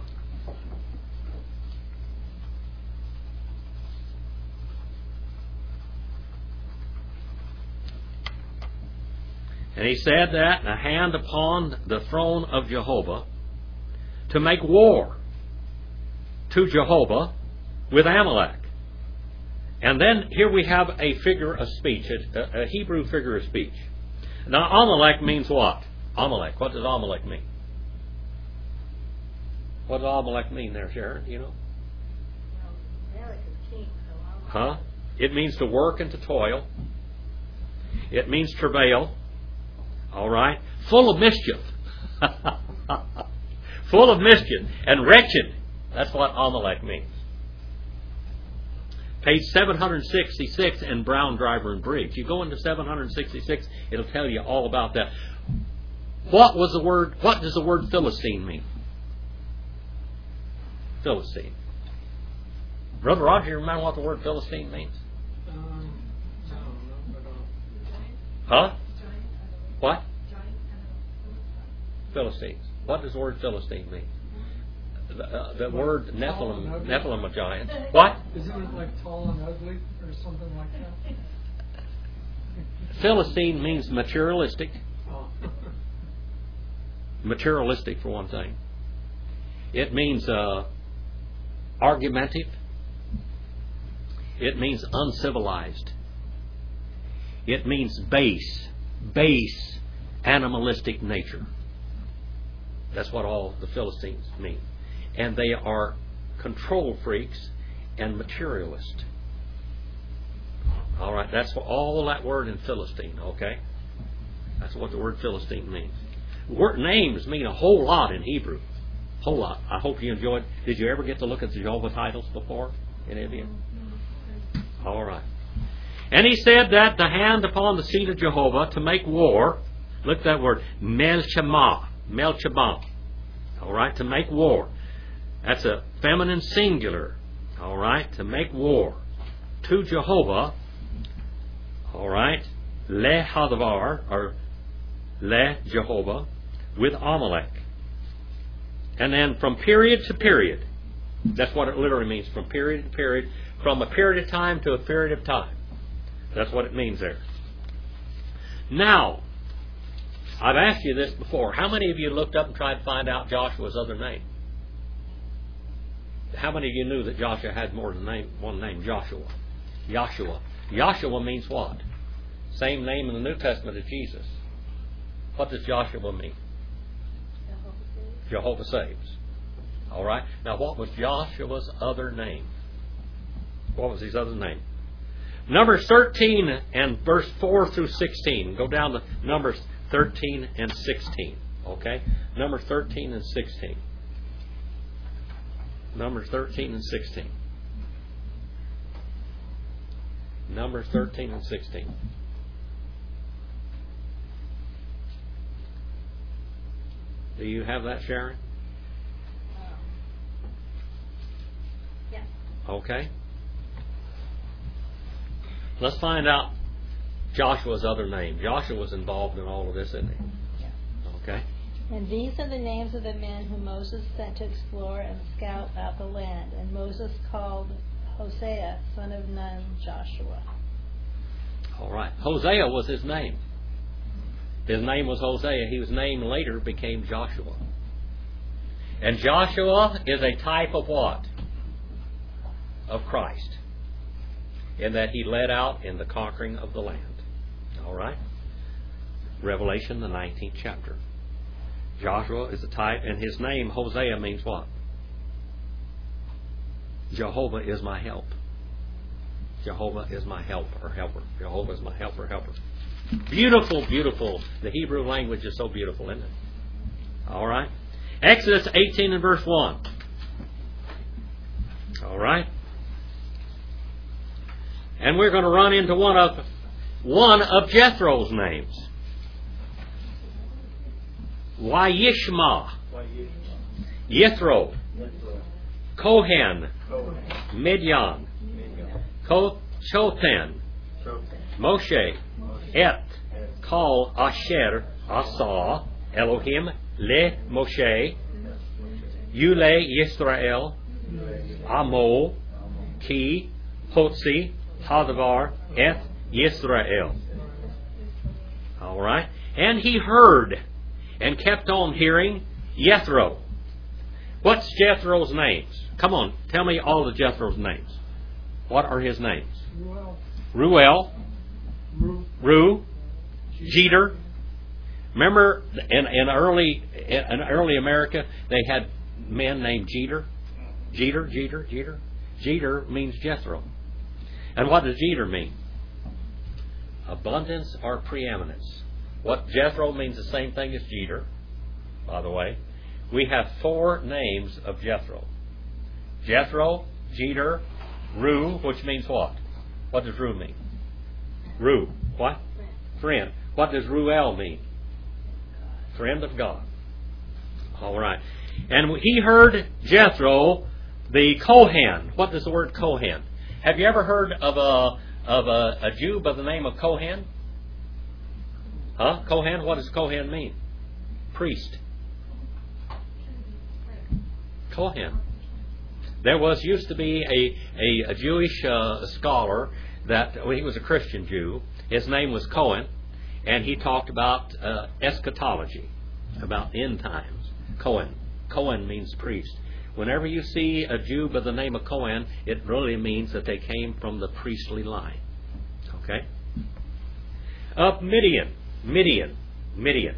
And he said that a hand upon the throne of Jehovah to make war to Jehovah with Amalek. And then here we have a figure of speech, a, a Hebrew figure of speech. Now Amalek means what? Amalek. What does Amalek mean? What does Amalek mean there, Sharon? You know? Huh? It means to work and to toil. It means travail. All right? Full of mischief. Full of mischief. And wretched. That's what Amalek means. Page seven sixty-six in Brown, Driver and Briggs. You go into seven sixty-six, it'll tell you all about that. What was the word, what does the word Philistine mean? Philistine. Brother Roger, you remember what the word Philistine means? Um, no, no, but, Huh? What? Philistines. What does the word Philistine mean? The, uh, the word Nephilim, Nephilim, a giant. What? Isn't it like tall and ugly or something like that? Philistine means materialistic. Oh. Materialistic, for one thing. It means uh, argumentative. It means uncivilized. It means base, base, animalistic nature. That's what all the Philistines mean. And they are control freaks and materialist. All right, that's what all that word in Philistine, okay? That's what the word Philistine means. Word names mean a whole lot in Hebrew. Whole lot. I hope you enjoyed. Did you ever get to look at the Jehovah titles before? Any of you? All right. And he said that the hand upon the seat of Jehovah to make war. Look at that word. Melchemah. Melchemah. All right, to make war. That's a feminine singular. All right, to make war to Jehovah. All right, Le Hadavar, or Le Jehovah, with Amalek. And then from period to period. That's what it literally means, from period to period. From a period of time to a period of time. That's what it means there. Now, I've asked you this before. How many of you looked up and tried to find out Joshua's other name? How many of you knew that Joshua had more than name, one name? Joshua. Joshua. Joshua means what? Same name in the New Testament as Jesus. What does Joshua mean? Jehovah saves. All right. Now, what was Joshua's other name? What was his other name? Numbers thirteen and verse four through sixteen. Go down to Numbers thirteen and sixteen. Okay? Numbers thirteen and sixteen. Numbers thirteen and sixteen. Numbers thirteen and sixteen. Do you have that, Sharon? Yes. Okay. Let's find out Joshua's other name. Joshua was involved in all of this, isn't he? Yes. Okay. And these are the names of the men whom Moses sent to explore and scout out the land. And Moses called Hosea, son of Nun, Joshua. All right. Hosea was his name. His name was Hosea. He was named later, became Joshua. And Joshua is a type of what? Of Christ. In that he led out in the conquering of the land. All right? Revelation, the nineteenth chapter. Joshua is a type, and his name, Hosea, means what? Jehovah is my help. Jehovah is my help or helper. Jehovah is my helper, helper. Beautiful, beautiful. The Hebrew language is so beautiful, isn't it? All right. Exodus eighteen and verse one. All right. And we're going to run into one of one of Jethro's names. Wayishma, Yithro, Kohen, Midian, Chotan, Moshe, Et, Kal, Asher, Asa, Elohim, Le, Moshe, Yule, Yisrael, Amo, Ki, Hotzi, Hadavar, Eth, Yisrael. All right. And he heard and kept on hearing Jethro. What's Jethro's names? Come on, tell me all of Jethro's names. What are his names? Ruel. Ruel, Ru. Ru, Jeter. Remember, in, in early in early America, they had men named Jeter. Jeter, Jeter, Jeter. Jeter means Jethro. And what does Jeter mean? Abundance or preeminence. What Jethro means the same thing as Jeter, by the way. We have four names of Jethro. Jethro, Jeter, Ru, which means what? What does Ru mean? Ru, what? Friend. What does Ruel mean? Friend of God. All right. And he heard Jethro, the Kohen. What does the word Kohen? Have you ever heard of a of a, a Jew by the name of Kohen? Huh? Kohen? What does Kohen mean? Priest. Kohen. There was used to be a a, a Jewish uh, scholar that well, he was a Christian Jew. His name was Cohen, and he talked about uh, eschatology, about end times. Cohen. Cohen means priest. Whenever you see a Jew by the name of Cohen, it really means that they came from the priestly line. Okay? Of Midian. Midian. Midian.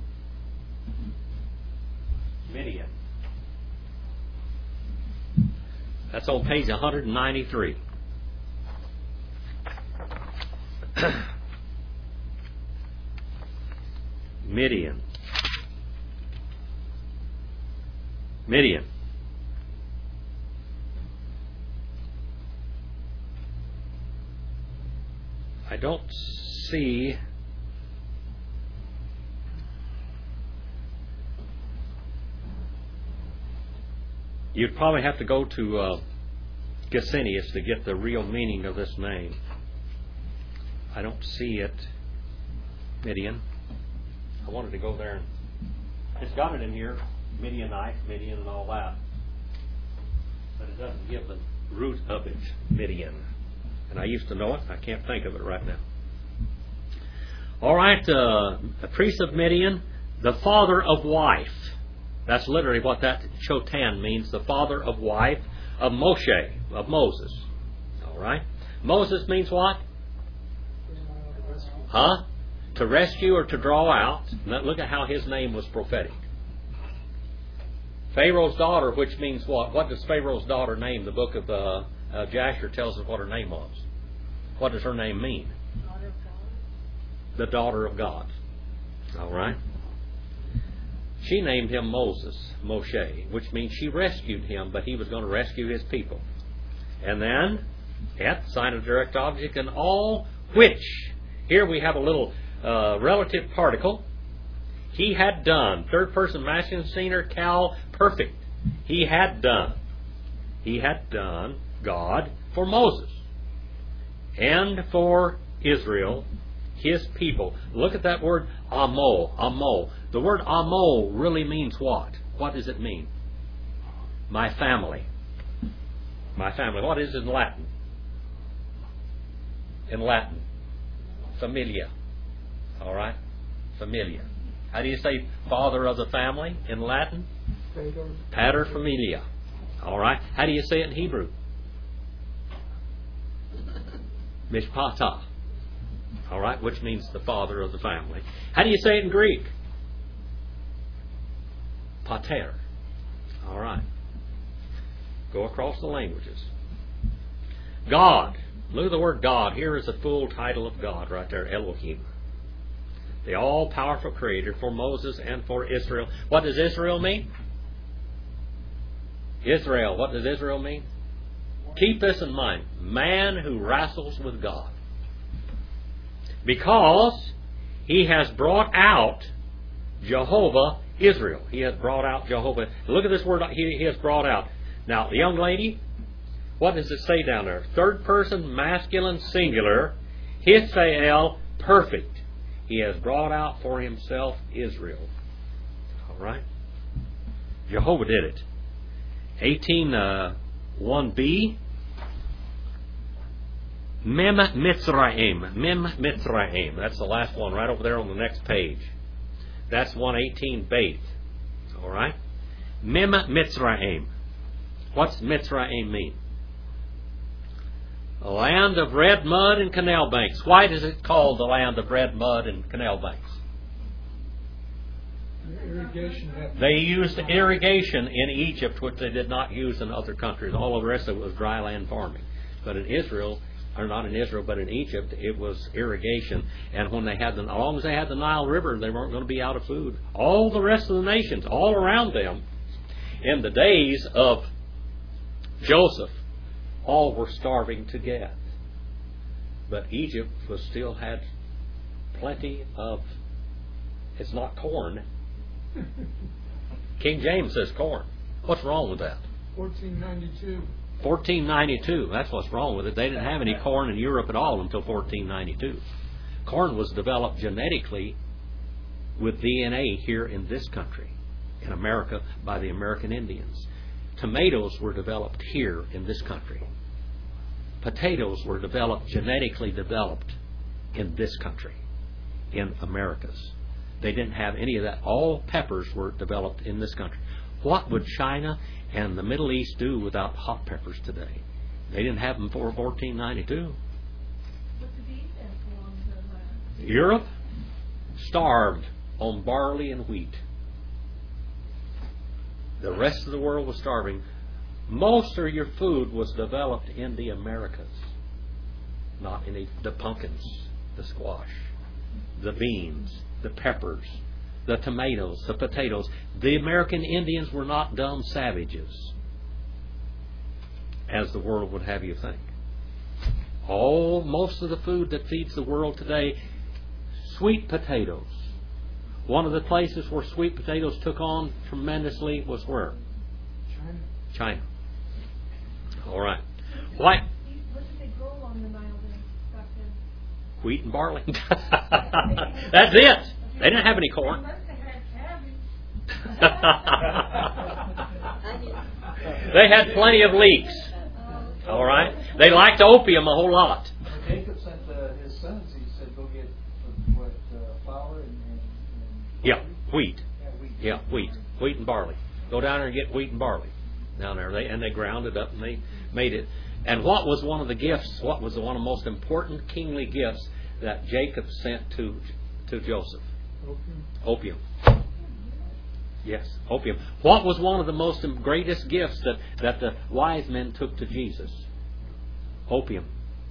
Midian. That's on page one ninety-three. Midian. Midian. I don't see you'd probably have to go to uh, Gesenius to get the real meaning of this name. I don't see it. Midian. I wanted to go there. And it's got it in here. Midianite, Midian and all that. But it doesn't give the root of it, Midian. And I used to know it. I can't think of it right now. All right, uh, the priest of Midian, the father of wife. That's literally what that Chotan means, the father of wife of Moshe, of Moses. All right. Moses means what? Huh? To rescue or to draw out. Now, look at how his name was prophetic. Pharaoh's daughter, which means what? What does Pharaoh's daughter name? The book of uh, uh, Jasher tells us what her name was. What does her name mean? Daughter of God. The daughter of God. All right. She named him Moses, Moshe, which means she rescued him, but he was going to rescue his people. And then, at sign of direct object, and all which. Here we have a little uh, relative particle. He had done. Third person masculine singular, cal, perfect. He had done. He had done, God, for Moses. And for Israel, his people. Look at that word, amo, amo. The word amo really means what? What does it mean? My family. My family. What is it in Latin? In Latin. Familia. All right? Familia. How do you say father of the family in Latin? Pater familia. All right? How do you say it in Hebrew? Mishpata. All right? Which means the father of the family. How do you say it in Greek? Pater. All right. Go across the languages. God. Look at the word God. Here is the full title of God right there, Elohim. The all-powerful creator for Moses and for Israel. What does Israel mean? Israel. What does Israel mean? Keep this in mind. Man who wrestles with God. Because he has brought out Jehovah Israel. He has brought out Jehovah. Look at this word he, he has brought out. Now, the young lady, what does it say down there? Third person, masculine, singular. Hithael, perfect. He has brought out for himself Israel. All right? Jehovah did it. eighteen one b. Mem Mitzrayim. Mem Mitzrayim. That's the last one right over there on the next page. That's one eighteen Beit. All right? Mem Mitzrayim. What's Mitzrayim mean? A land of red mud and canal banks. Why is it called the land of red mud and canal banks? Irrigation. They used irrigation in Egypt, which they did not use in other countries. All of the rest of it was dry land farming. But in Israel, or not in Israel, but in Egypt, it was irrigation. And when they had the, as long as they had the Nile River, they weren't going to be out of food. All the rest of the nations, all around them, in the days of Joseph, all were starving to death. But Egypt was still had plenty of, it's not corn. King James says corn. What's wrong with that? fourteen ninety-two. fourteen ninety-two. That's what's wrong with it. They didn't have any corn in Europe at all until fourteen ninety-two. Corn was developed genetically with D N A here in this country, in America, by the American Indians. Tomatoes were developed here in this country. Potatoes were developed, genetically developed in this country, in Americas. They didn't have any of that. All peppers were developed in this country. What would China and the Middle East do without hot peppers today? They didn't have them before fourteen ninety-two. What did he eat along the land? Europe starved on barley and wheat. The rest of the world was starving. Most of your food was developed in the Americas, not in the, the pumpkins, the squash, the beans, the peppers, the tomatoes, the potatoes. The American Indians were not dumb savages, as the world would have you think. All, most of the food that feeds the world today, sweet potatoes. One of the places where sweet potatoes took on tremendously was where? China. China. All right. Why? What did they grow along the Nile then, back then? Wheat and barley. That's it. They didn't have any corn. They must have had They had plenty of leaks. All right? They liked opium a whole lot. When Jacob sent uh, his sons, he said, go get what, uh, flour and, and, and Yeah, wheat. Yeah, wheat. Yeah, wheat. Wheat and barley. Go down there and get wheat and barley. Down there. They, and they ground it up and they made it. And what was one of the gifts, what was one of the most important kingly gifts that Jacob sent to to Joseph? Opium. Opium. Yes, opium. What was one of the most greatest gifts that, that the wise men took to Jesus? Opium.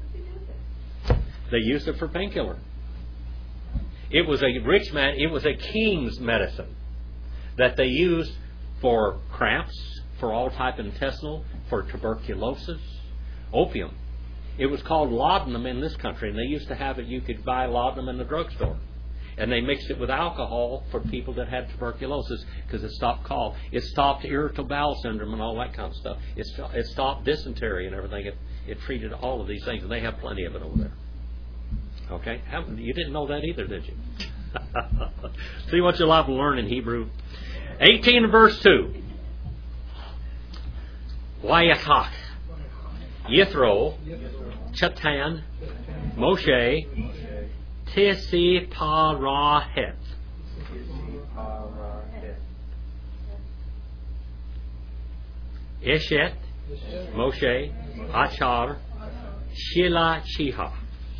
They used it for painkiller. It was a rich man, it was a king's medicine that they used for cramps, for all type of intestinal, for tuberculosis. Opium. It was called laudanum in this country, and they used to have it, you could buy laudanum in the drugstore. And they mixed it with alcohol for people that had tuberculosis because it stopped cough. It stopped irritable bowel syndrome and all that kind of stuff. It, st- it stopped dysentery and everything. It, it treated all of these things, and they have plenty of it over there. Okay? How, you didn't know that either, did you? See what you'll have to learn in Hebrew. eighteen and verse two. Wayakach, Yithro, Chatan, Moshe, Tisi Parahet. Eshet, Moshe, Achar, Shila Chiha.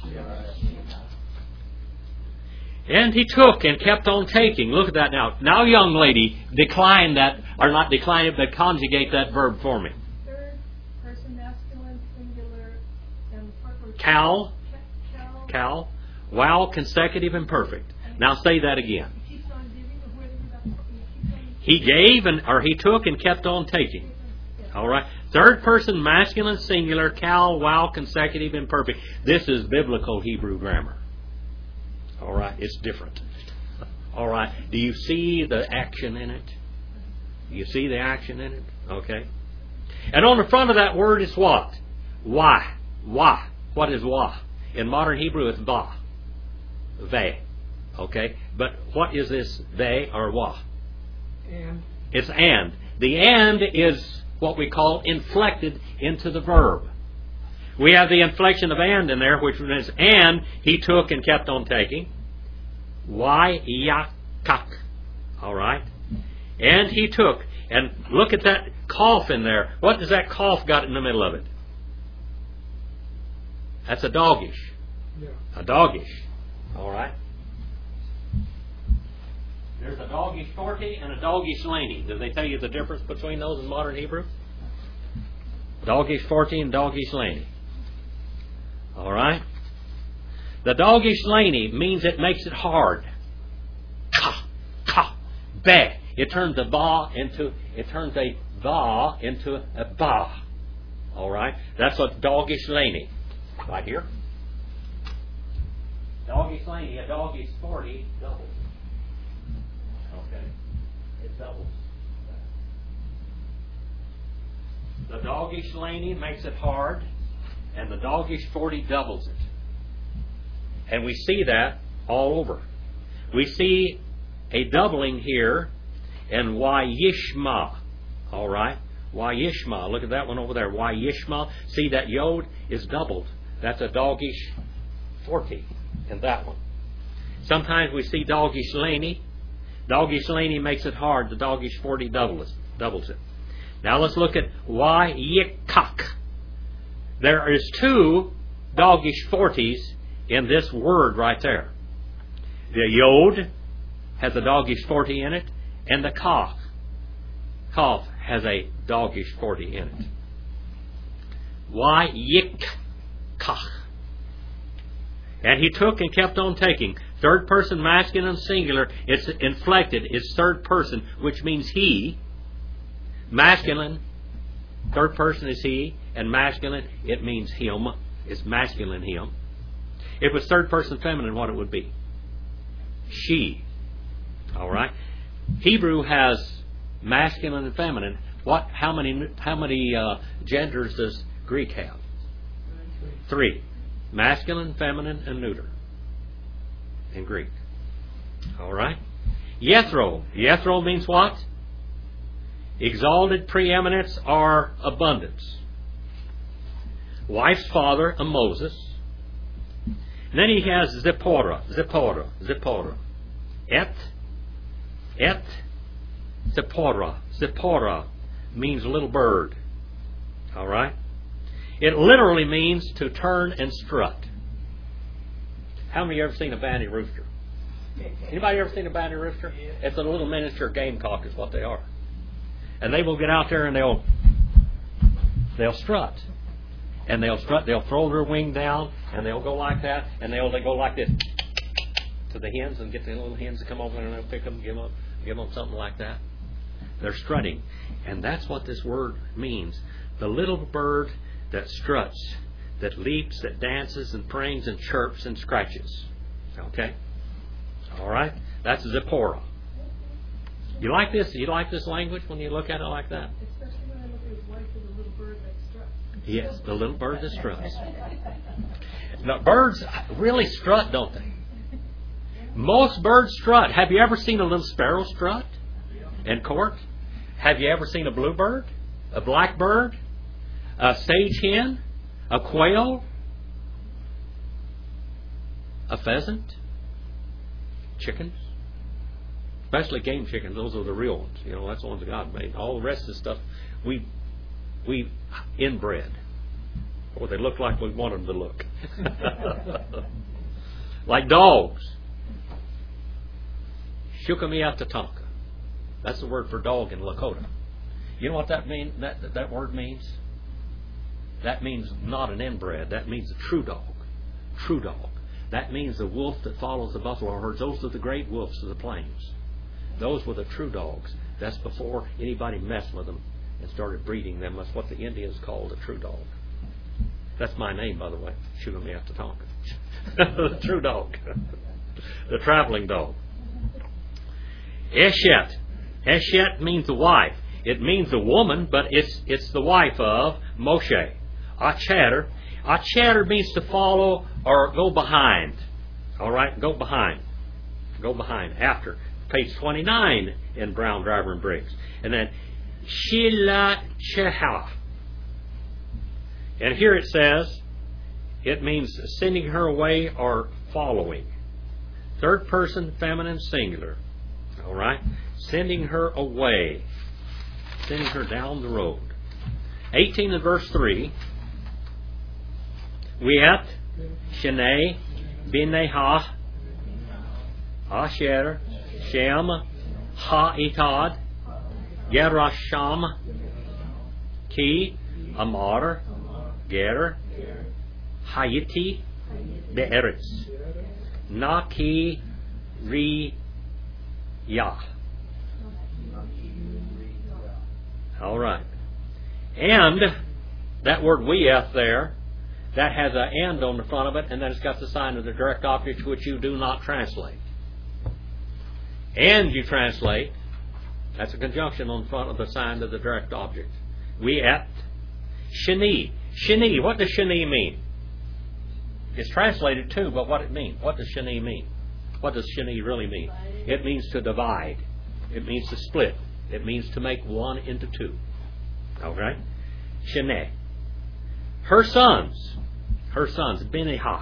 And he took and kept on taking. Look at that now. Now, young lady, decline that, or not decline it, but conjugate that verb for me. Third person masculine singular and partner. Cal, Cal. Cal, wow, consecutive and perfect. Now say that again. He keeps on giving. Where did he go? He keeps on- He gave, and or he took and kept on taking. All right. Third person masculine singular, cal, wow, consecutive and perfect. This is biblical Hebrew grammar. All right. It's different. All right. Do you see the action in it? Do you see the action in it? Okay. And on the front of that word is what? Why? Why? What is why? In modern Hebrew, it's ba. They. Okay. But what is this they or why? And. It's and. The and is what we call inflected into the verb. We have the inflection of and in there, which means and he took and kept on taking. Why yakak. All right. And he took. And look at that cough in there. What does that cough got in the middle of it? That's a doggish. Yeah. A doggish. All right. There's a doggish forty and a doggish laney. Do they tell you the difference between those in modern Hebrew? Doggish forty and doggish laney. All right. The doggish laney means it makes it hard. Ka, ka, be. It turns a ba into it turns a ba into a ba. All right. That's a doggish laney. Right here. Doggish laney. A doggish forty doubles. Okay. It doubles. The doggish laney makes it hard, and the doggish forty doubles it. And we see that all over. We see a doubling here in Wayishma. All right? Wayishma. Look at that one over there. Wayishma. See that yod is doubled. That's a doggish forty in that one. Sometimes we see doggish laney. Doggish laney makes it hard. The doggish forty doubles, doubles it. Now let's look at Wayikak. There is two doggish forties in this word right there. The yod has a doggish forty in it, and the kaf, kaf has a doggish forty in it. Wayikak. And he took and kept on taking. Third person masculine singular. It's inflected. It's third person, which means he. Masculine. Third person is he. And masculine, it means him. It's masculine him. If it was third person feminine, what it would be? She. All right. Hebrew has masculine and feminine. What? How many? How many uh, genders does Greek have? Three. Masculine, feminine, and neuter. In Greek. All right. Jethro. Jethro means what? Exalted preeminence or abundance. Wife's father, a Moses. And then he has Zipporah. Zipporah. Zipporah. Et. Et. Zipporah. Zipporah means little bird. All right? It literally means to turn and strut. How many of you ever seen a banty rooster? Anybody ever seen a banty rooster? It's a little miniature gamecock is what they are. And they will get out there and they'll they'll strut. And they'll strut, they'll throw their wing down and they'll go like that and they'll they go like this to the hens and get the little hens to come over and they'll pick them, give them, give them something like that. They're strutting. And that's what this word means. The little bird that struts, that leaps, that dances and prings and chirps and scratches. Okay? All right? That's Zipporah. You like this? You like this language when you look at it like that? Especially when I look at his wife as a little bird that struts. Yes, the little bird that struts. Now, birds really strut, don't they? Most birds strut. Have you ever seen a little sparrow strut in court? Have you ever seen a bluebird? A blackbird? A sage hen? A quail? A pheasant? Chickens? Especially game chickens. Those are the real ones. You know, that's the ones that God made. All the rest of the stuff we we inbred. Or they look like we want them to look. Like dogs. Shukamiatatonka. That's the word for dog in Lakota. You know what that mean? That that word means? That means not an inbred. That means a true dog. True dog. That means the wolf that follows the buffalo herds. Those are the great wolves of the plains. Those were the true dogs. That's before anybody messed with them and started breeding them. That's what the Indians called a true dog. That's my name, by the way. Shukamiatatonka. The true dog. The traveling dog. Eshet. Eshet means the wife. It means the woman, but it's it's the wife of Moshe. Achater. Achater means to follow or go behind. All right? Go behind. Go behind. After. Page twenty-nine in Brown, Driver, and Briggs. And then Shila Cheha. And here it says, it means sending her away or following. Third person, feminine, singular. All right? Sending her away. Sending her down the road. eighteen and verse three. Wiat, Shenei, Bineha, Asher, Shem, Ha-Itad, Gerasham, Ki, Amar, Ger, Hayiti, Be'eretz, Naki, Ri, Yah. All right. And that word weeth there, that has an and on the front of it, and then it's got the sign of the direct object, which you do not translate. And you translate, that's a conjunction on the front of the sign of the direct object. Weeth, sheni. Sheni, what does sheni mean? It's translated too, but what it means? What does sheni mean? What does sheni really mean? It means to divide. It means to split. It means to make one into two. Okay? Shene. Her sons. Her sons. Beniha.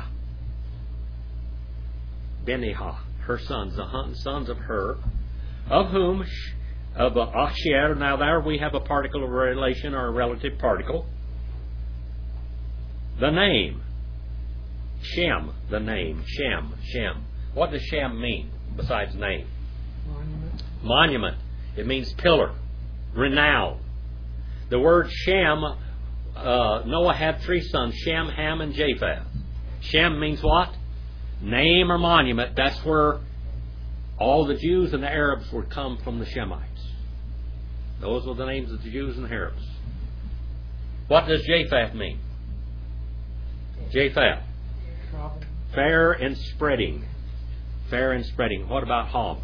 Beniha. Her sons. The sons of her. Of whom, of Asher. Now there we have a particle of relation or a relative particle. The name. Shem. The name. Shem. Shem. What does Shem mean besides name? Monument. Monument. It means pillar, renown. The word Shem, uh, Noah had three sons, Shem, Ham, and Japheth. Shem means what? Name or monument. That's where all the Jews and the Arabs would come from, the Shemites. Those were the names of the Jews and the Arabs. What does Japheth mean? Japheth. Fair and spreading. Fair and spreading. What about Ham?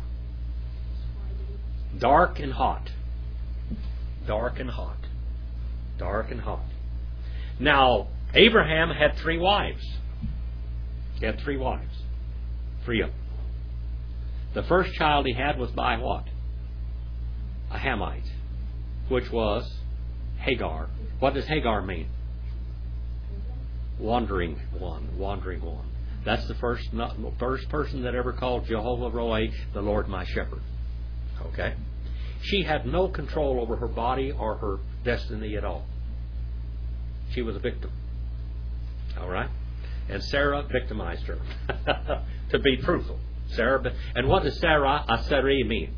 Dark and hot. Dark and hot. Dark and hot. Now, Abraham had three wives. He had three wives. Three of them. The first child he had was by what? A Hamite, which was Hagar. What does Hagar mean? Wandering one, wandering one. That's the first not, first person that ever called Jehovah Roe, the Lord my shepherd. Okay? She had no control over her body or her destiny at all. She was a victim. All right? And Sarah victimized her. To be truthful. Sarah, and what does Sarah, Asari mean?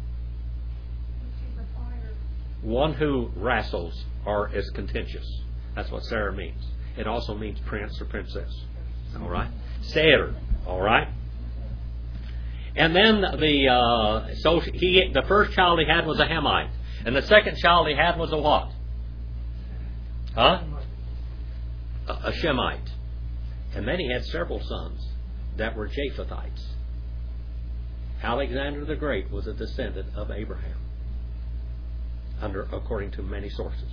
One who wrestles or is contentious. That's what Sarah means. It also means prince or princess. All right? Sarah. All right? And then the uh, so he the first child he had was a Hamite, and the second child he had was a what? Huh? A, a Shemite. And then he had several sons that were Japhethites. Alexander the Great was a descendant of Abraham, under according to many sources.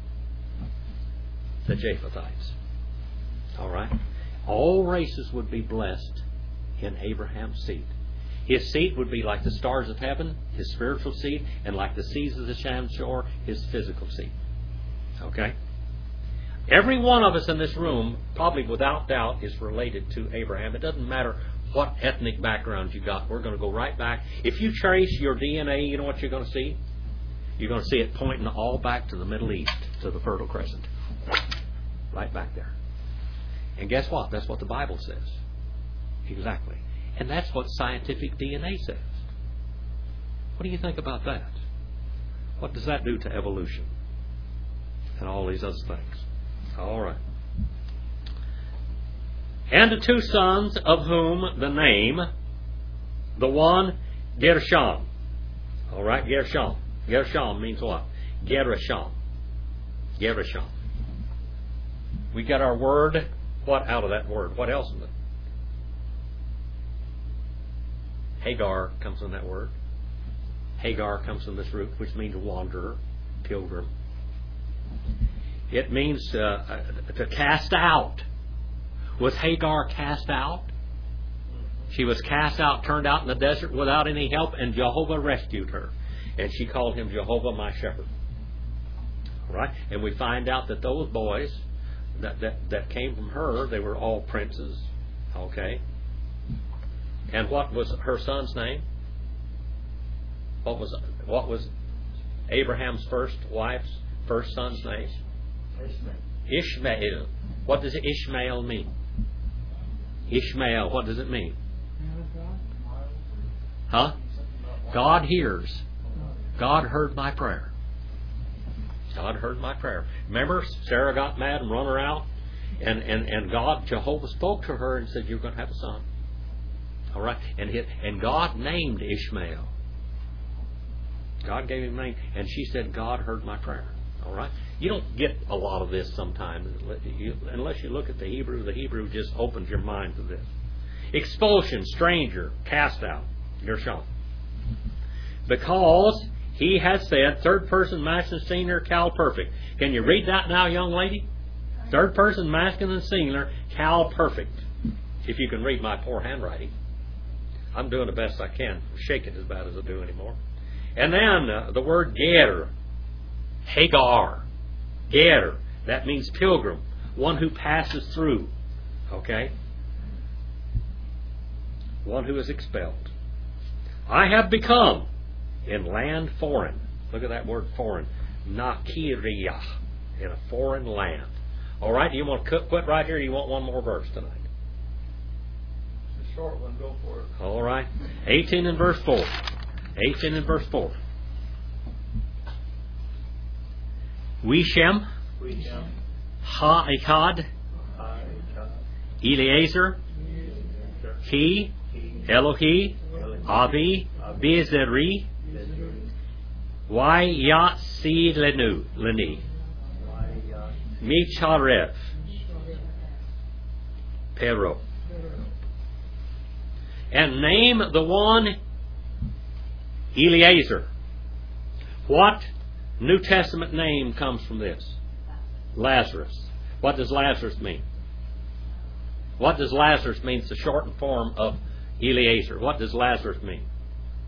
The Japhethites. All right? All races would be blessed in Abraham's seed. His seed would be like the stars of heaven, his spiritual seed, and like the seas of the sand shore, his physical seed. Okay? Every one of us in this room, probably without doubt, is related to Abraham. It doesn't matter what ethnic background you got. We're going to go right back. If you trace your D N A, you know what you're going to see? You're going to see it pointing all back to the Middle East, to the Fertile Crescent. Right back there. And guess what? That's what the Bible says. Exactly. And that's what scientific D N A says. What do you think about that? What does that do to evolution? And all these other things. All right. And the two sons of whom the name, the one, Gershom. All right, Gershom. Gershom means what? Gershom. Gershom. We get our word, what out of that word? What else in it? Hagar comes from that word. Hagar comes from this root, which means wanderer, pilgrim. It means uh, to cast out. Was Hagar cast out? She was cast out, turned out in the desert without any help, and Jehovah rescued her. And she called him Jehovah my shepherd. All right? And we find out that those boys that, that, that came from her, they were all princes. Okay? And what was her son's name? What was what was Abraham's first wife's first son's name? Ishmael. What does Ishmael mean? Ishmael, what does it mean? Huh? God hears. God heard my prayer. God heard my prayer. Remember, Sarah got mad and run her out, and, and, and God, Jehovah spoke to her and said, you're going to have a son. All right? And, he, and God named Ishmael. God gave him a name, and she said, God heard my prayer. All right? You don't get a lot of this sometimes unless you look at the Hebrew. The Hebrew just opens your mind to this. Expulsion, stranger, cast out. Gershom. Because he has said, third person masculine singular, cal perfect. Can you read that now, young lady? Third person masculine singular, cal perfect. If you can read my poor handwriting. I'm doing the best I can. I'm shaking as bad as I do anymore. And then uh, the word ger, Hagar. Ger, that means pilgrim, one who passes through. Okay? One who is expelled. I have become in land foreign. Look at that word foreign. Nakiriyah. In a foreign land. All right, do you want to quit right here, or do you want one more verse tonight? It's a short one, go for it. All right. eighteen and verse four. eighteen and verse four. Wishem, Ha-Echad, Eliezer, He, Elohi, Avi, Bezeri, Wayatsi Lenu, Leni, Micharev, Pero. And name the one Eliezer. What New Testament name comes from this? Lazarus. What does Lazarus mean? What does Lazarus mean? It's the shortened form of Eliezer. What does Lazarus mean?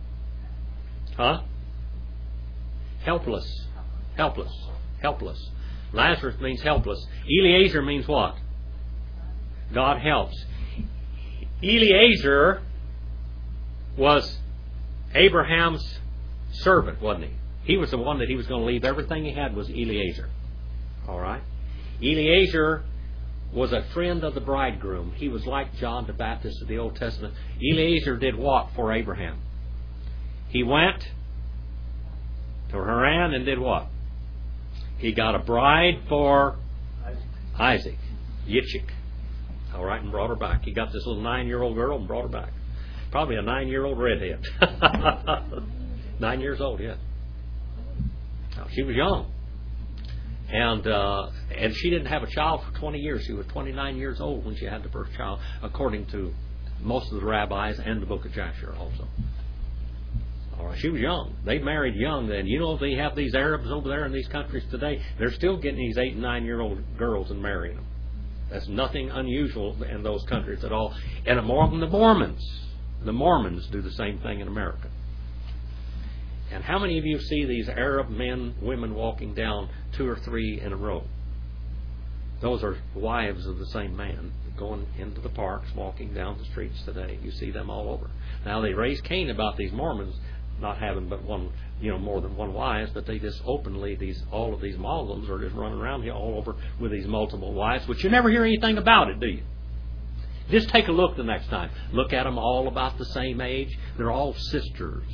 Huh? Helpless. Helpless. Helpless. Lazarus means helpless. Eliezer means what? God helps. Eliezer was Abraham's servant, wasn't he? He was the one that he was going to leave. Everything he had was Eliezer. All right? Eliezer was a friend of the bridegroom. He was like John the Baptist of the Old Testament. Eliezer did what for Abraham? He went to Haran and did what? He got a bride for Isaac, Yitzchak. All right, and brought her back. He got this little nine-year-old girl and brought her back. Probably a nine-year-old redhead. Nine years old, yeah. Now, she was young. And uh, and she didn't have a child for twenty years. She was twenty-nine years old when she had the first child, according to most of the rabbis and the book of Jasher also. All right, she was young. They married young then. You know, they have these Arabs over there in these countries today. They're still getting these eight and nine-year-old girls and marrying them. That's nothing unusual in those countries at all. And more than the Mormons. The Mormons do the same thing in America. And how many of you see these Arab men, women walking down two or three in a row? Those are wives of the same man going into the parks, walking down the streets today. You see them all over. Now they raise Cain about these Mormons not having but one, you know, more than one wives, but they just openly, these all of these Muslims are just running around here all over with these multiple wives, which you never hear anything about it, do you? Just take a look the next time. Look at them all about the same age. They're all sisters.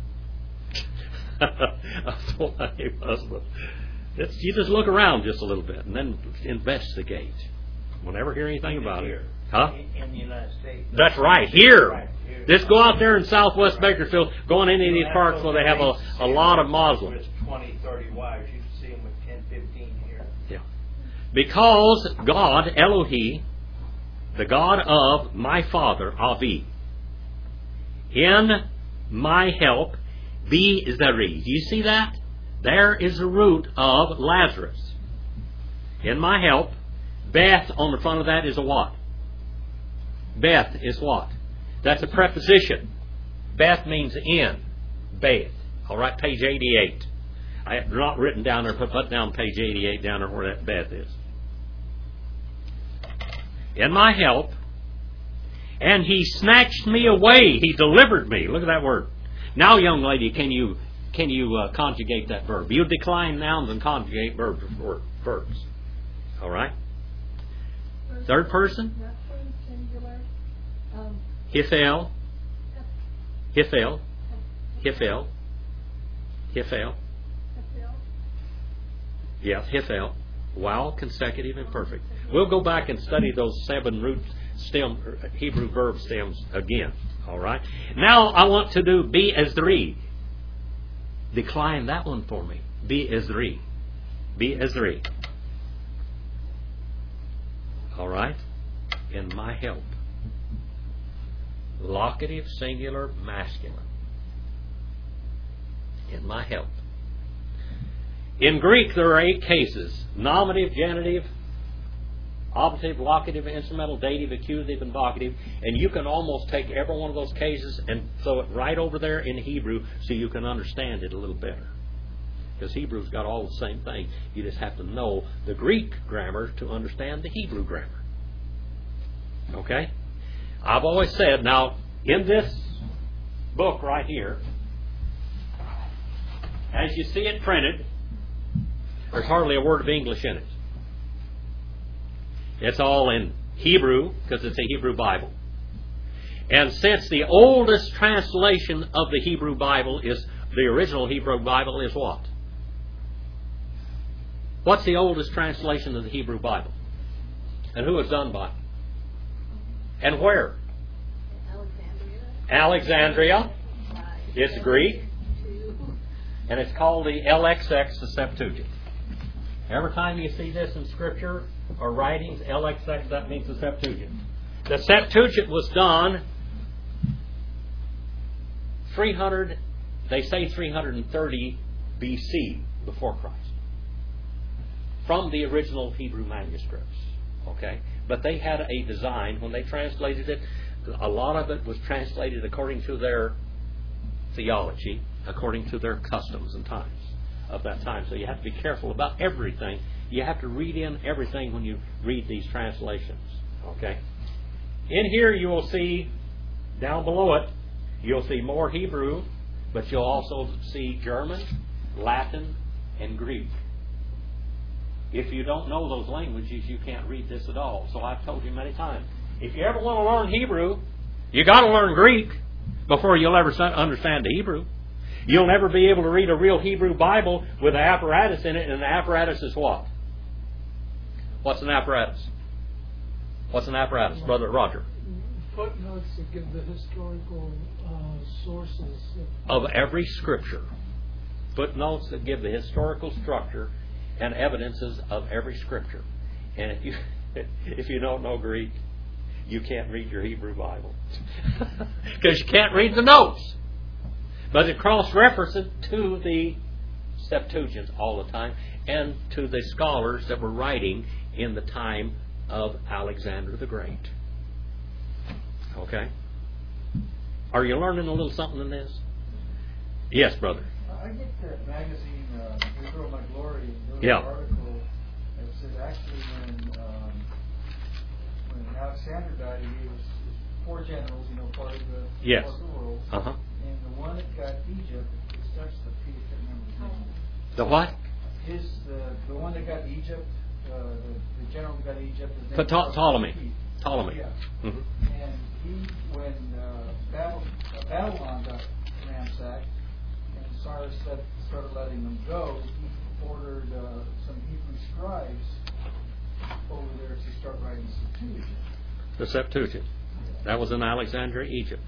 It's, you just look around just a little bit and then investigate. We'll never hear anything about it. Huh? In the United States. That's right, here. Just go out there in southwest Bakersfield, go in any of these parks where they have a, a lot of Muslims. twenty, thirty wives. You can see them with ten, fifteen here. Yeah. Because God, Elohi, the God of my father, Avi, in my help, Be Zeri. Do you see that? There is the root of Lazarus. In my help, Beth on the front of that is a what? Beth is what? That's a preposition. Beth means in. Beth. All right, page eighty-eight. I have not written down there, but put down page eighty-eight down there where that Beth is. In my help, and he snatched me away. He delivered me. Look at that word. Now, young lady, can you can you uh, conjugate that verb? You decline nouns and conjugate verbs. verbs. All right. Third person. Hiphel. Hiphel. Hiphel. Hiphel. Yes, Hiphel. Wow, consecutive and perfect. We'll go back and study those seven root stem Hebrew verb stems again. All right. Now I want to do Be Ezri. Decline that one for me. Be Ezri. Be Ezri. All right. In my help. Locative, singular, masculine. In my help. In Greek, there are eight cases. Nominative, genitive, oblative, locative, instrumental, dative, accusative, and vocative. And you can almost take every one of those cases and throw it right over there in Hebrew so you can understand it a little better. Because Hebrew's got all the same thing. You just have to know the Greek grammar to understand the Hebrew grammar. Okay? I've always said, now, in this book right here, as you see it printed, there's hardly a word of English in it. It's all in Hebrew, because it's a Hebrew Bible. And since the oldest translation of the Hebrew Bible is, the original Hebrew Bible is what? What's the oldest translation of the Hebrew Bible? And who is done by? And where? Alexandria. Alexandria. It's Greek. And it's called the L X X, the Septuagint. Every time you see this in Scripture or writings, L X X, that means the Septuagint. The Septuagint was done three hundred, they say three hundred thirty B C, before Christ, from the original Hebrew manuscripts. Okay? But they had a design, when they translated it, a lot of it was translated according to their theology, according to their customs and times of that time. So you have to be careful about everything. You have to read in everything when you read these translations. Okay? In here you will see, down below it, you'll see more Hebrew, but you'll also see German, Latin, and Greek. If you don't know those languages, you can't read this at all. So I've told you many times, if you ever want to learn Hebrew, you got to learn Greek before you'll ever understand the Hebrew. You'll never be able to read a real Hebrew Bible with an apparatus in it, and the apparatus is what? What's an apparatus? What's an apparatus, Brother Roger? Footnotes that give the historical uh, sources of every scripture. Footnotes that give the historical structure and evidences of every scripture. And if you if you don't know Greek, you can't read your Hebrew Bible because you can't read the notes. But it cross-references to the Septuagint all the time and to the scholars that were writing in the time of Alexander the Great. Okay? Are you learning a little something in this? Yes, brother. I get that magazine, uh, Israel My Glory, and there was Yeah. an article that said actually when um, when Alexander died, he gave us four generals, you know, part of the, Yes. part of the world. Uh-huh. And the one that got Egypt, it starts with P, I can't remember his name. The what? His, the, the one that got Egypt, uh, the, the general who got Egypt, his name Pto- was Ptolemy. P. Ptolemy. Yeah. Mm-hmm. And he, when uh, Babylon, uh, Babylon got ransacked, and Cyrus said, started letting them go, he ordered uh, some Hebrew scribes over there to start writing Septuagint. The Septuagint. That was in Alexandria, Egypt.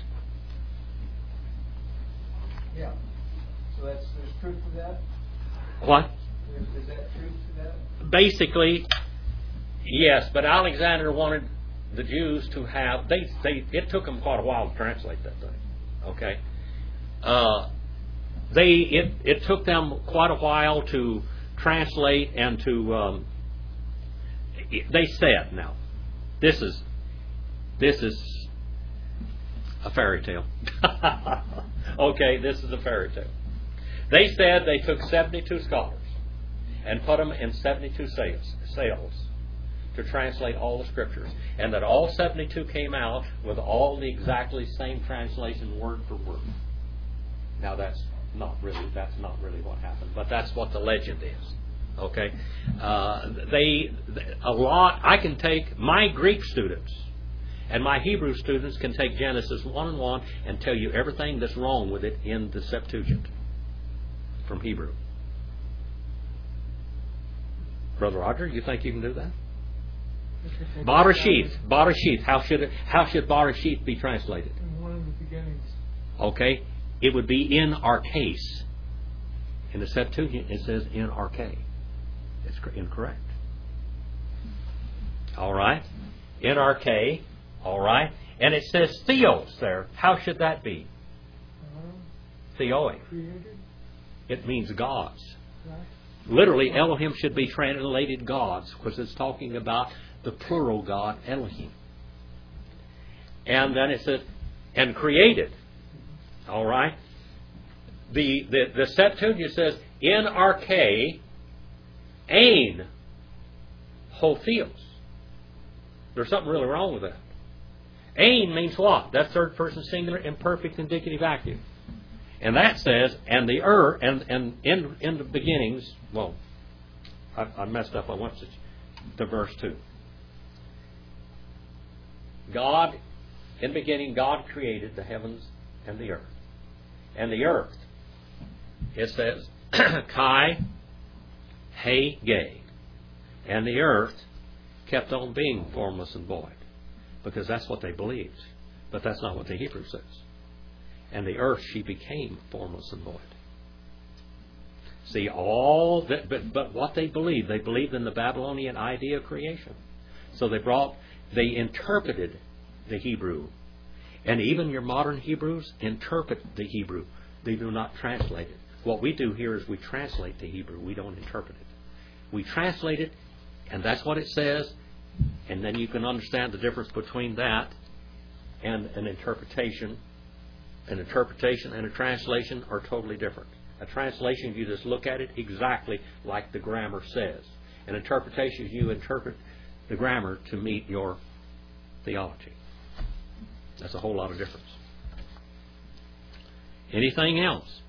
Yeah. So that's there's truth to that? What? Is, is that truth to that? Basically, yes, but Alexander wanted the Jews to have, they, they it took them quite a while to translate that thing. Okay? Uh, they it, it took them quite a while to translate and to um, they said, now, this is this is a fairy tale. Okay, this is a fairy tale. They said they took seventy-two scholars and put them in seventy-two sales, sales to translate all the scriptures, and that all seventy-two came out with all the exactly same translation word for word. Now that's not really that's not really what happened, but that's what the legend is. Okay, uh, they a lot. I can take my Greek students and my Hebrew students can take Genesis one and one and tell you everything that's wrong with it in the Septuagint from Hebrew. Brother Roger, you think you can do that? Barashith, Barashith. How should it? How should Barashith be translated? in one of the beginnings. Okay, it would be in arcase. In the Septuagint, it says in arche. It's incorrect. All right, in arche. All right, and it says theos there. How should that be? Uh, Theoi. created, It means gods. right? Literally, Elohim should be translated gods because it's talking about the plural God, Elohim. And then it says, and created. All right. The, the, the Septuagint says, in arche, ein, ho theos. There's something really wrong with that. Ein means what? That's third person singular, imperfect, indicative, active. And that says, and the er, and, and in, in the beginnings, well, I, I messed up. I went to, to verse two. God, in the beginning, God created the heavens and the earth. And the earth, it says, Kai, He, Ge. And the earth kept on being formless and void. Because that's what they believed. But that's not what the Hebrew says. And the earth, she became formless and void. See, all that, but, but what they believed, they believed in the Babylonian idea of creation. So they brought, they interpreted the Hebrew. And even your modern Hebrews interpret the Hebrew. They do not translate it. What we do here is we translate the Hebrew. We don't interpret it. We translate it, and that's what it says. And then you can understand the difference between that and an interpretation an interpretation and a translation are totally different. A translation, you just look at it exactly like the grammar says. An interpretation, you interpret the grammar to meet your theology. That's a whole lot of difference. Anything else?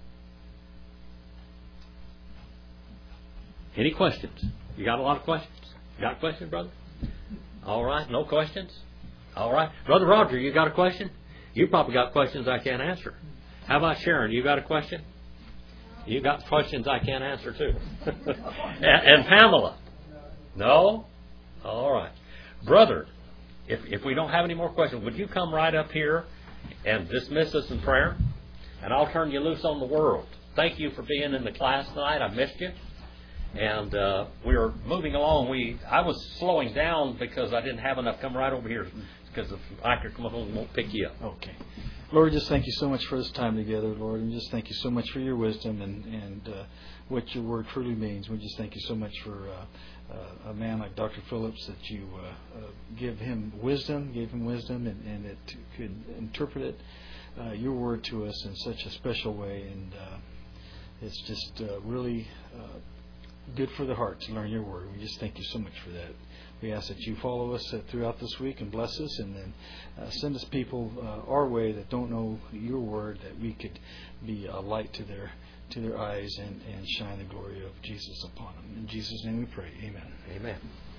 Any questions? You got a lot of questions? You got a question, brother? All right, no questions? All right. Brother Roger, you got a question? You probably got questions I can't answer. How about Sharon? You got a question? You got questions I can't answer too. and, and Pamela? No? All right. Brother, if, if we don't have any more questions, would you come right up here and dismiss us in prayer? And I'll turn you loose on the world. Thank you for being in the class tonight. I missed you. And uh, we are moving along. We I was slowing down because I didn't have enough. Come right over here because the microphone won't pick you up. Okay. Lord, just thank you so much for this time together, Lord. And just thank you so much for your wisdom and, and uh, what your word truly means. We just thank you so much for uh, uh, a man like Doctor Phillips, that you uh, uh, give him wisdom, gave him wisdom, and, and that could interpret it, uh, your word to us in such a special way. And uh, it's just uh, really uh, good for the heart to learn your word. We just thank you so much for that. We ask that you follow us uh, throughout this week and bless us, and then uh, send us people uh, our way that don't know your word, that we could be a light to their to their eyes and, and shine the glory of Jesus upon them. In Jesus' name we pray. Amen. Amen.